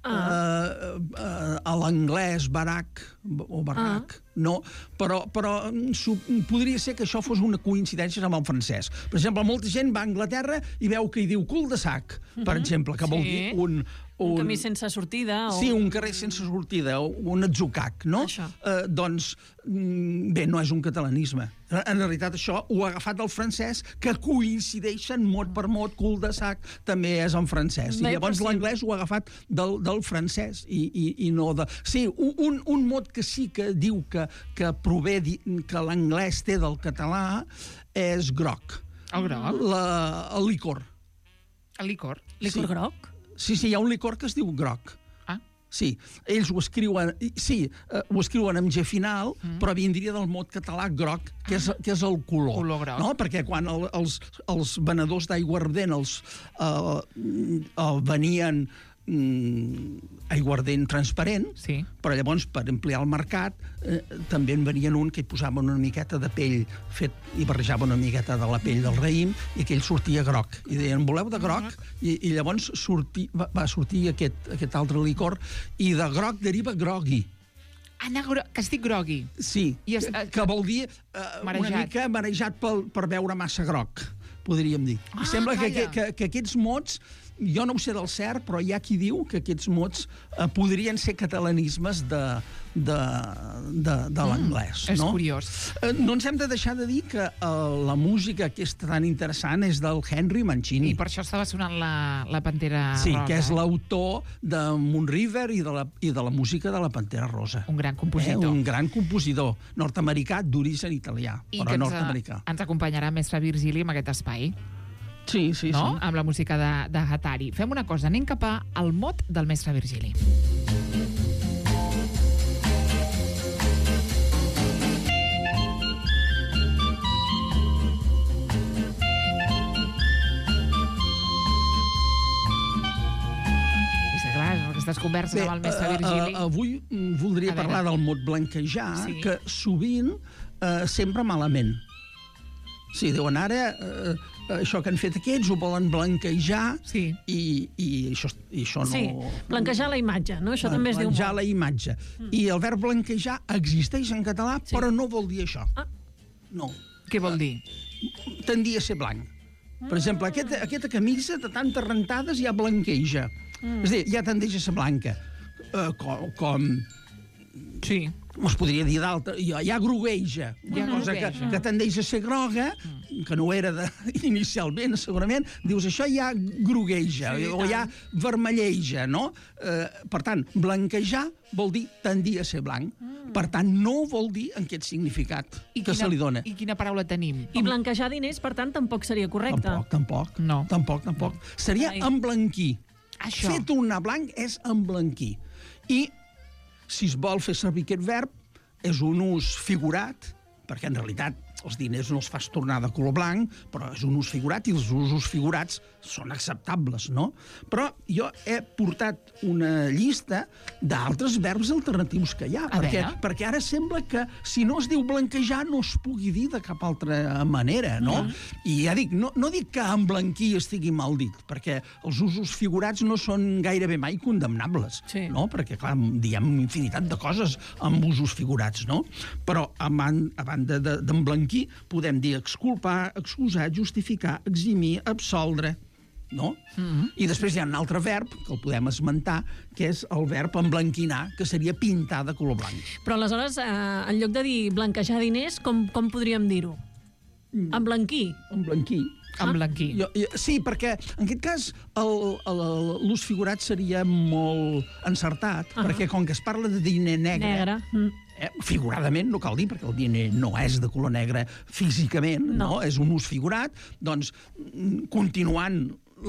[SPEAKER 12] a l'anglès, barac, no, però podria ser que això fos una coincidència amb el francès. Per exemple, molta gent va a Anglaterra i veu que hi diu cul de sac, per exemple, que vol dir un
[SPEAKER 11] camí sense sortida.
[SPEAKER 12] Sí, un carrer sense sortida, un atzucac, no? Doncs, bé, no és un catalanisme. En realitat, això ho ha agafat del francès, que coincideixen mot per mot, cul de sac, també és en francès. I llavors l'anglès ho ha agafat del francès i no de... Sí, un mot que sí que diu que prové que l'anglès té del català és groc.
[SPEAKER 2] El groc?
[SPEAKER 12] El licor.
[SPEAKER 2] El licor?
[SPEAKER 11] Licor groc?
[SPEAKER 12] Sí, hi ha un licor que es diu groc.
[SPEAKER 2] Ah.
[SPEAKER 12] Sí, ells ho escriuen... Sí, ho escriuen amb G final, però vindria del mot català groc, que és el color.
[SPEAKER 2] Color groc.
[SPEAKER 12] No? Perquè quan els venedors d'aiguardent venien aiguardent transparent, però llavors per ampliar el mercat també en venien un que hi posaven una miqueta de pell i barrejaven una miqueta de la pell del raïm i aquell sortia groc i deien, voleu de groc? I llavors va sortir aquest altre licor i de groc deriva grogui.
[SPEAKER 2] Que estic grogui.
[SPEAKER 12] Sí, que vol dir una mica marejat per beure massa groc, podríem dir. I sembla que aquests mots, jo no ho sé del cert, però hi ha qui diu que aquests mots podrien ser catalanismes de l'anglès.
[SPEAKER 2] És curiós.
[SPEAKER 12] No ens hem de deixar de dir que la música que és tan interessant és del Henry Mancini.
[SPEAKER 2] I per això estava sonant la Pantera Rosa.
[SPEAKER 12] Sí, que és l'autor de Moonriver i de la música de la Pantera Rosa.
[SPEAKER 2] Un gran compositor.
[SPEAKER 12] Un gran compositor nord-americà d'origen italià, però nord-americà.
[SPEAKER 2] I que ens acompanyarà Mestre Virgili en aquest espai.
[SPEAKER 12] Sí.
[SPEAKER 2] No? Amb la música de Hatari. Fem una cosa, anem cap al mot del Mestre Virgili. Aquestes converses amb el Mestre Virgili.
[SPEAKER 12] Avui voldria parlar del mot blanquejar, que sovint sempre malament. Sí, diuen ara això que han fet aquests ho volen blanquejar i això no...
[SPEAKER 11] Sí, blanquejar la imatge, no? Això també es diu molt.
[SPEAKER 12] Blanquejar la imatge. I el verb blanquejar existeix en català, però no vol dir això. No.
[SPEAKER 2] Què vol dir?
[SPEAKER 12] Tendir a ser blanc. Per exemple, aquesta camisa de tantes rentades ja blanqueja. És a dir, ja tendeix a ser blanca. Com...
[SPEAKER 2] Sí.
[SPEAKER 12] es podria dir d'altra, ja grogueja, una cosa que tendeix a ser groga, que no era inicialment, segurament, dius, això ja grogueja, o ja vermelleja, no? Per tant, blanquejar vol dir tendir a ser blanc. Per tant, no vol dir en aquest significat que se li dona.
[SPEAKER 2] I quina paraula tenim?
[SPEAKER 11] I blanquejar diners, per tant, tampoc seria correcte.
[SPEAKER 12] Tampoc. No. Tampoc. Seria emblanquir.
[SPEAKER 2] Això.
[SPEAKER 12] Fer tornar blanc és emblanquir. I si es vol fer servir aquest verb, és un ús figurat, perquè en realitat els diners no els fas tornar de color blanc, però és un ús figurat i els usos figurats són acceptables, no? Però jo he portat una llista d'altres verbs alternatius que hi ha, perquè ara sembla que si no es diu blanquejar no es pugui dir de cap altra manera, no? I ja dic, no dic que emblanquir estigui mal dit, perquè els usos figurats no són gairebé mai condemnables, no? Perquè, clar, diem infinitat de coses amb usos figurats, no? Però a banda d'emblanquir, podem dir exculpar, excusar, justificar, eximir, absoldre, no? I després hi ha un altre verb, que el podem esmentar, que és el verb emblanquinar, que seria pintar de color blanc.
[SPEAKER 11] Però aleshores, en lloc de dir blanquejar diners, com podríem dir-ho? Emblanquir.
[SPEAKER 12] Emblanquir. Sí, perquè en aquest cas l'ús figurat seria molt encertat, perquè com que es parla de diner negre, figuradament, no cal dir, perquè el diner no és de color negre físicament, no? És un ús figurat, doncs, continuant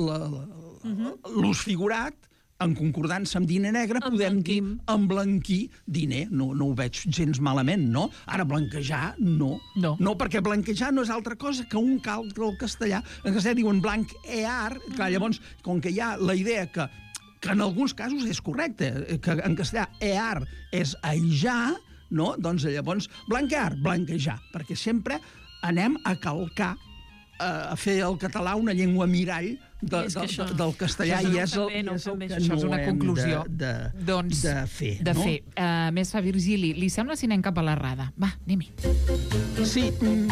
[SPEAKER 12] l'ús figurat, en concordança amb diner negre, podem dir emblanquir diner. No ho veig gens malament, no? Ara, blanquejar, no. No, perquè blanquejar no és altra cosa que un calc del castellà. En castellà diuen blanquear, clar, llavors, com que hi ha la idea que en alguns casos és correcte, que en castellà ear és aïllar, no? Doncs llavors, blanquejar, perquè sempre anem a calcar, a fer el català una llengua mirall del castellà, i és el que no hem de fer.
[SPEAKER 2] Més fa Virgili, li sembla si anem cap a l'errada? Va, anem-hi.
[SPEAKER 12] Sí.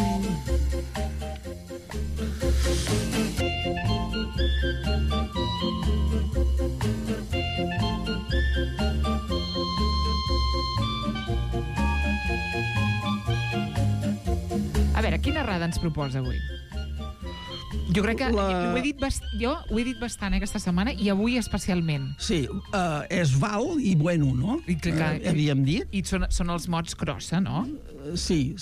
[SPEAKER 2] A veure, quina errada ens proposa avui? Jo crec que ho he dit bastant aquesta setmana i avui especialment.
[SPEAKER 12] Sí, és val i bueno, no? Havíem dit.
[SPEAKER 2] I són els mots crossa, no?
[SPEAKER 12] Sí.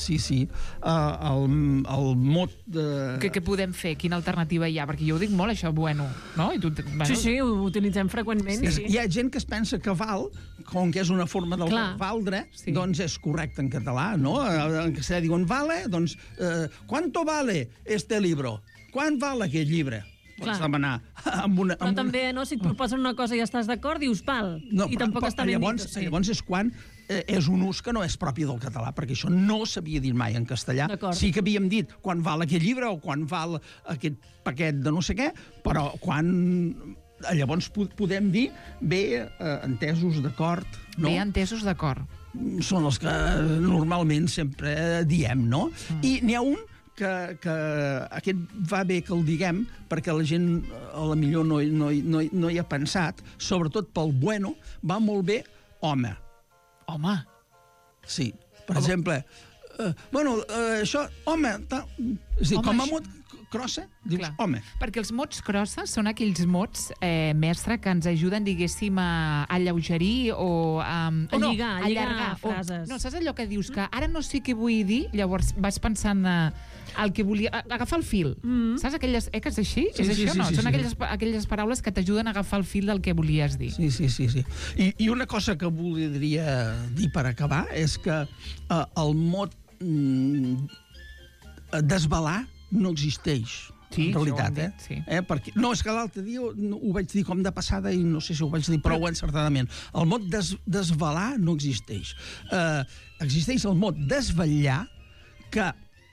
[SPEAKER 12] El mot de...
[SPEAKER 2] Què podem fer? Quina alternativa hi ha? Perquè jo ho dic molt, això, bueno, no?
[SPEAKER 11] Sí, ho utilitzem freqüentment.
[SPEAKER 12] Hi ha gent que es pensa que val, com que és una forma del valdre, doncs és correcte en català, no? En castellà diuen vale, doncs, ¿cuánto vale este libro? Quan val aquest llibre? Pots demanar
[SPEAKER 11] Però també, no? Si et proposen una cosa i estàs d'acord, dius val. I tampoc està ben dit.
[SPEAKER 12] Llavors és quan és un ús que no és propi del català, perquè això no s'havia dit mai en castellà. Sí que havíem dit quan val aquest llibre o quan val aquest paquet de no sé què, però quan... Llavors podem dir bé entesos d'acord.
[SPEAKER 2] Bé entesos d'acord.
[SPEAKER 12] Són els que normalment sempre diem, no? I n'hi ha un que aquest va bé que el diguem, perquè la gent a la millor no hi ha pensat, sobretot pel bueno, va molt bé home.
[SPEAKER 2] Home?
[SPEAKER 12] Sí. Per exemple, això, home, és a dir, com a mot crossa, dius home.
[SPEAKER 2] Perquè els mots crosses són aquells mots, mestre, que ens ajuden, diguéssim, a alleugerir o a
[SPEAKER 11] allargar frases.
[SPEAKER 2] No, saps allò que dius que ara no sé què vull dir, llavors vas pensant el que volia... Agafar el fil. Saps aquelles... que és així? És això, no? Són aquelles paraules que t'ajuden a agafar el fil del que volies dir.
[SPEAKER 12] Sí. I una cosa que voldria dir per acabar és que el mot desvelar no existeix, en realitat. Perquè, no, és que l'altre dia ho vaig dir com de passada i no sé si ho vaig dir prou encertadament. El mot desvelar no existeix. Existeix el mot desvetllar, que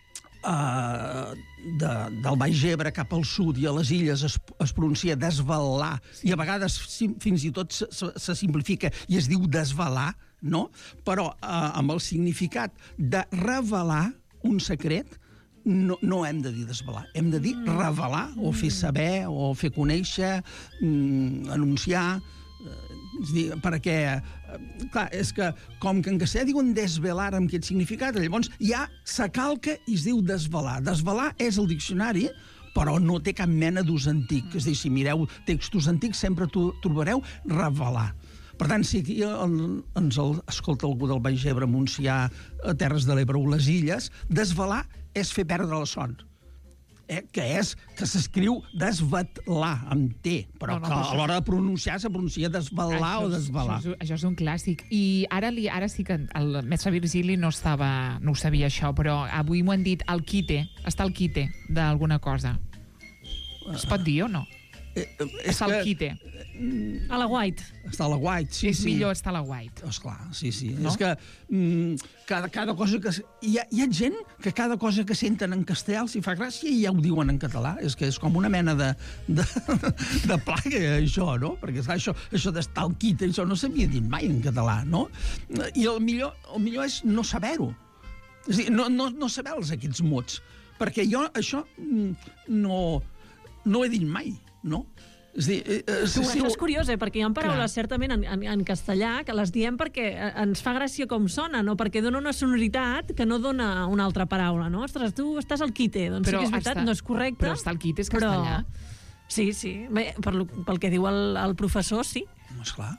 [SPEAKER 12] del Baix Ebre cap al sud i a les illes es pronuncia desvelar, i a vegades fins i tot se simplifica i es diu desvelar, no? Però amb el significat de revelar un secret, no hem de dir desvelar, hem de dir revelar, o fer saber, o fer conèixer, anunciar, És dir, perquè, clar, és que com que en castellà diuen desvelar amb aquest significat, llavors ja s'acalca i es diu desvelar. Desvelar és el diccionari, però no té cap mena d'ús antic. És a dir, si mireu textos antics sempre trobareu revelar. Per tant, si aquí ens escolta algú del Baix Ebre, Montsià, Terres de l'Ebre o les Illes, desvelar és fer perdre la son. Que s'escriu desvetlar, amb T, però que a l'hora de pronunciar se pronuncia desvelar o desvelar.
[SPEAKER 2] Això és un clàssic. I ara sí que el mestre Virgili no ho sabia això, però avui m'ho han dit al quite, està al quite d'alguna cosa. Es pot dir o no? Està al quite.
[SPEAKER 11] A la white.
[SPEAKER 12] Està a la white, sí.
[SPEAKER 2] És millor estar a la white.
[SPEAKER 12] Esclar, sí. No? És que cada cosa que... Hi ha gent que cada cosa que senten en castellà els hi fa gràcia i ja ho diuen en català. És que és com una mena de plaga, això, no? Perquè això d'estar al quite, això no s'havia dit mai en català, no? I el millor és no saber-ho. És a dir, no saber-los aquests mots. Perquè jo això no he dit mai, no? És dir,
[SPEAKER 11] això és curiós, perquè hi ha paraules certament en castellà que les diem perquè ens fa gràcia com sona, no? Perquè dona una sonoritat que no dona una altra paraula, no? Ostres, tu estàs al quite, doncs sí que és veritat, no és correcte.
[SPEAKER 2] Però estar al quite és castellà.
[SPEAKER 11] Sí. Bé, pel que diu el professor, sí.
[SPEAKER 12] Esclar.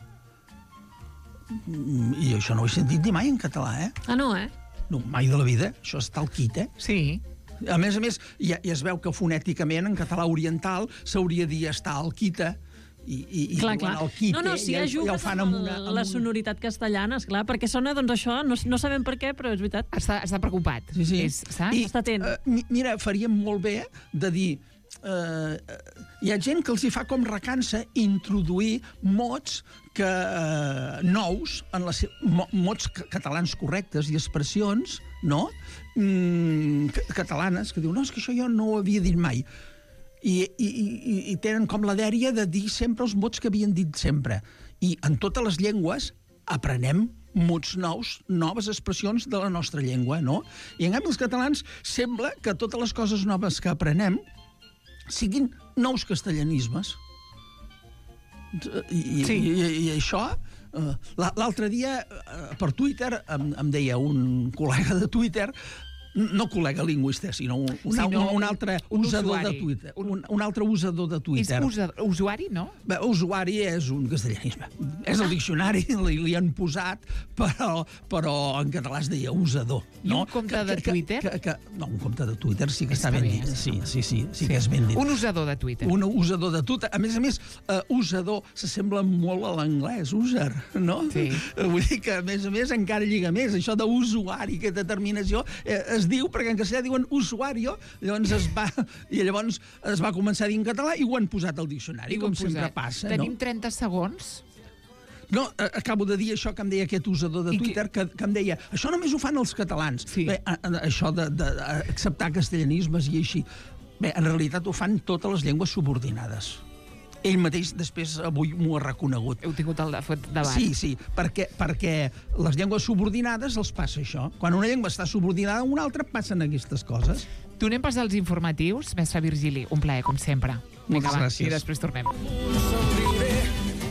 [SPEAKER 12] I això no ho he sentit dir mai en català,
[SPEAKER 11] Ah, no,
[SPEAKER 12] No, mai de la vida. Això està al quite.
[SPEAKER 2] Sí.
[SPEAKER 12] A més, ja es veu que fonèticament en català oriental s'hauria de dir estar al quite i
[SPEAKER 11] clar.
[SPEAKER 12] El quite.
[SPEAKER 11] No, si ja jugues amb la sonoritat castellana, esclar, perquè sona, doncs això, no sabem per què, però és veritat.
[SPEAKER 2] Està preocupat.
[SPEAKER 12] Sí.
[SPEAKER 11] Està atent.
[SPEAKER 12] Mira, faríem molt bé de dir... hi ha gent que els hi fa com recança introduir mots nous, mots catalans correctes i expressions, no? Catalanes, que diuen, no, és que això jo no ho havia dit mai. I tenen com la dèria de dir sempre els mots que havien dit sempre. I en totes les llengües aprenem mots nous, noves expressions de la nostra llengua, no? I en canvi els catalans sembla que totes les coses noves que aprenem siguin nous castellanismes. I això... L'altre dia, per Twitter, em deia un col·lega de Twitter, no col·lega lingüista, sinó un altre usador de Twitter. Un altre usador de Twitter.
[SPEAKER 2] És usuari, no?
[SPEAKER 12] Bé, usuari és un castellanisme. És el diccionari, li han posat, però en català es deia usador.
[SPEAKER 2] I un compte de Twitter?
[SPEAKER 12] No, un compte de Twitter sí que està ben dit. Sí que és ben dit.
[SPEAKER 2] Un usador de Twitter.
[SPEAKER 12] Un usador de Twitter. A més, usador s'assembla molt a l'anglès, user, no?
[SPEAKER 2] Sí.
[SPEAKER 12] Vull dir que, a més, encara lliga més. Això d'usuari, aquesta determinació, es diu, perquè en castellà diuen usuario, llavors es va començar a dir en català i ho han posat al diccionari, com sempre passa.
[SPEAKER 2] Tenim 30 segons.
[SPEAKER 12] No, acabo de dir això que em deia aquest usador de Twitter, que em deia, això només ho fan els catalans. Bé, això d'acceptar castellanismes i així. Bé, en realitat ho fan totes les llengües subordinades. Ell mateix després avui m'ho ha reconegut.
[SPEAKER 2] Heu tingut el debat.
[SPEAKER 12] Sí, perquè les llengües subordinades els passa això. Quan una llengua està subordinada a una altra, passen aquestes coses.
[SPEAKER 2] Donem pas als informatius. Mestre Virgili, un plaer, com sempre.
[SPEAKER 12] Moltes gràcies.
[SPEAKER 2] I després tornem.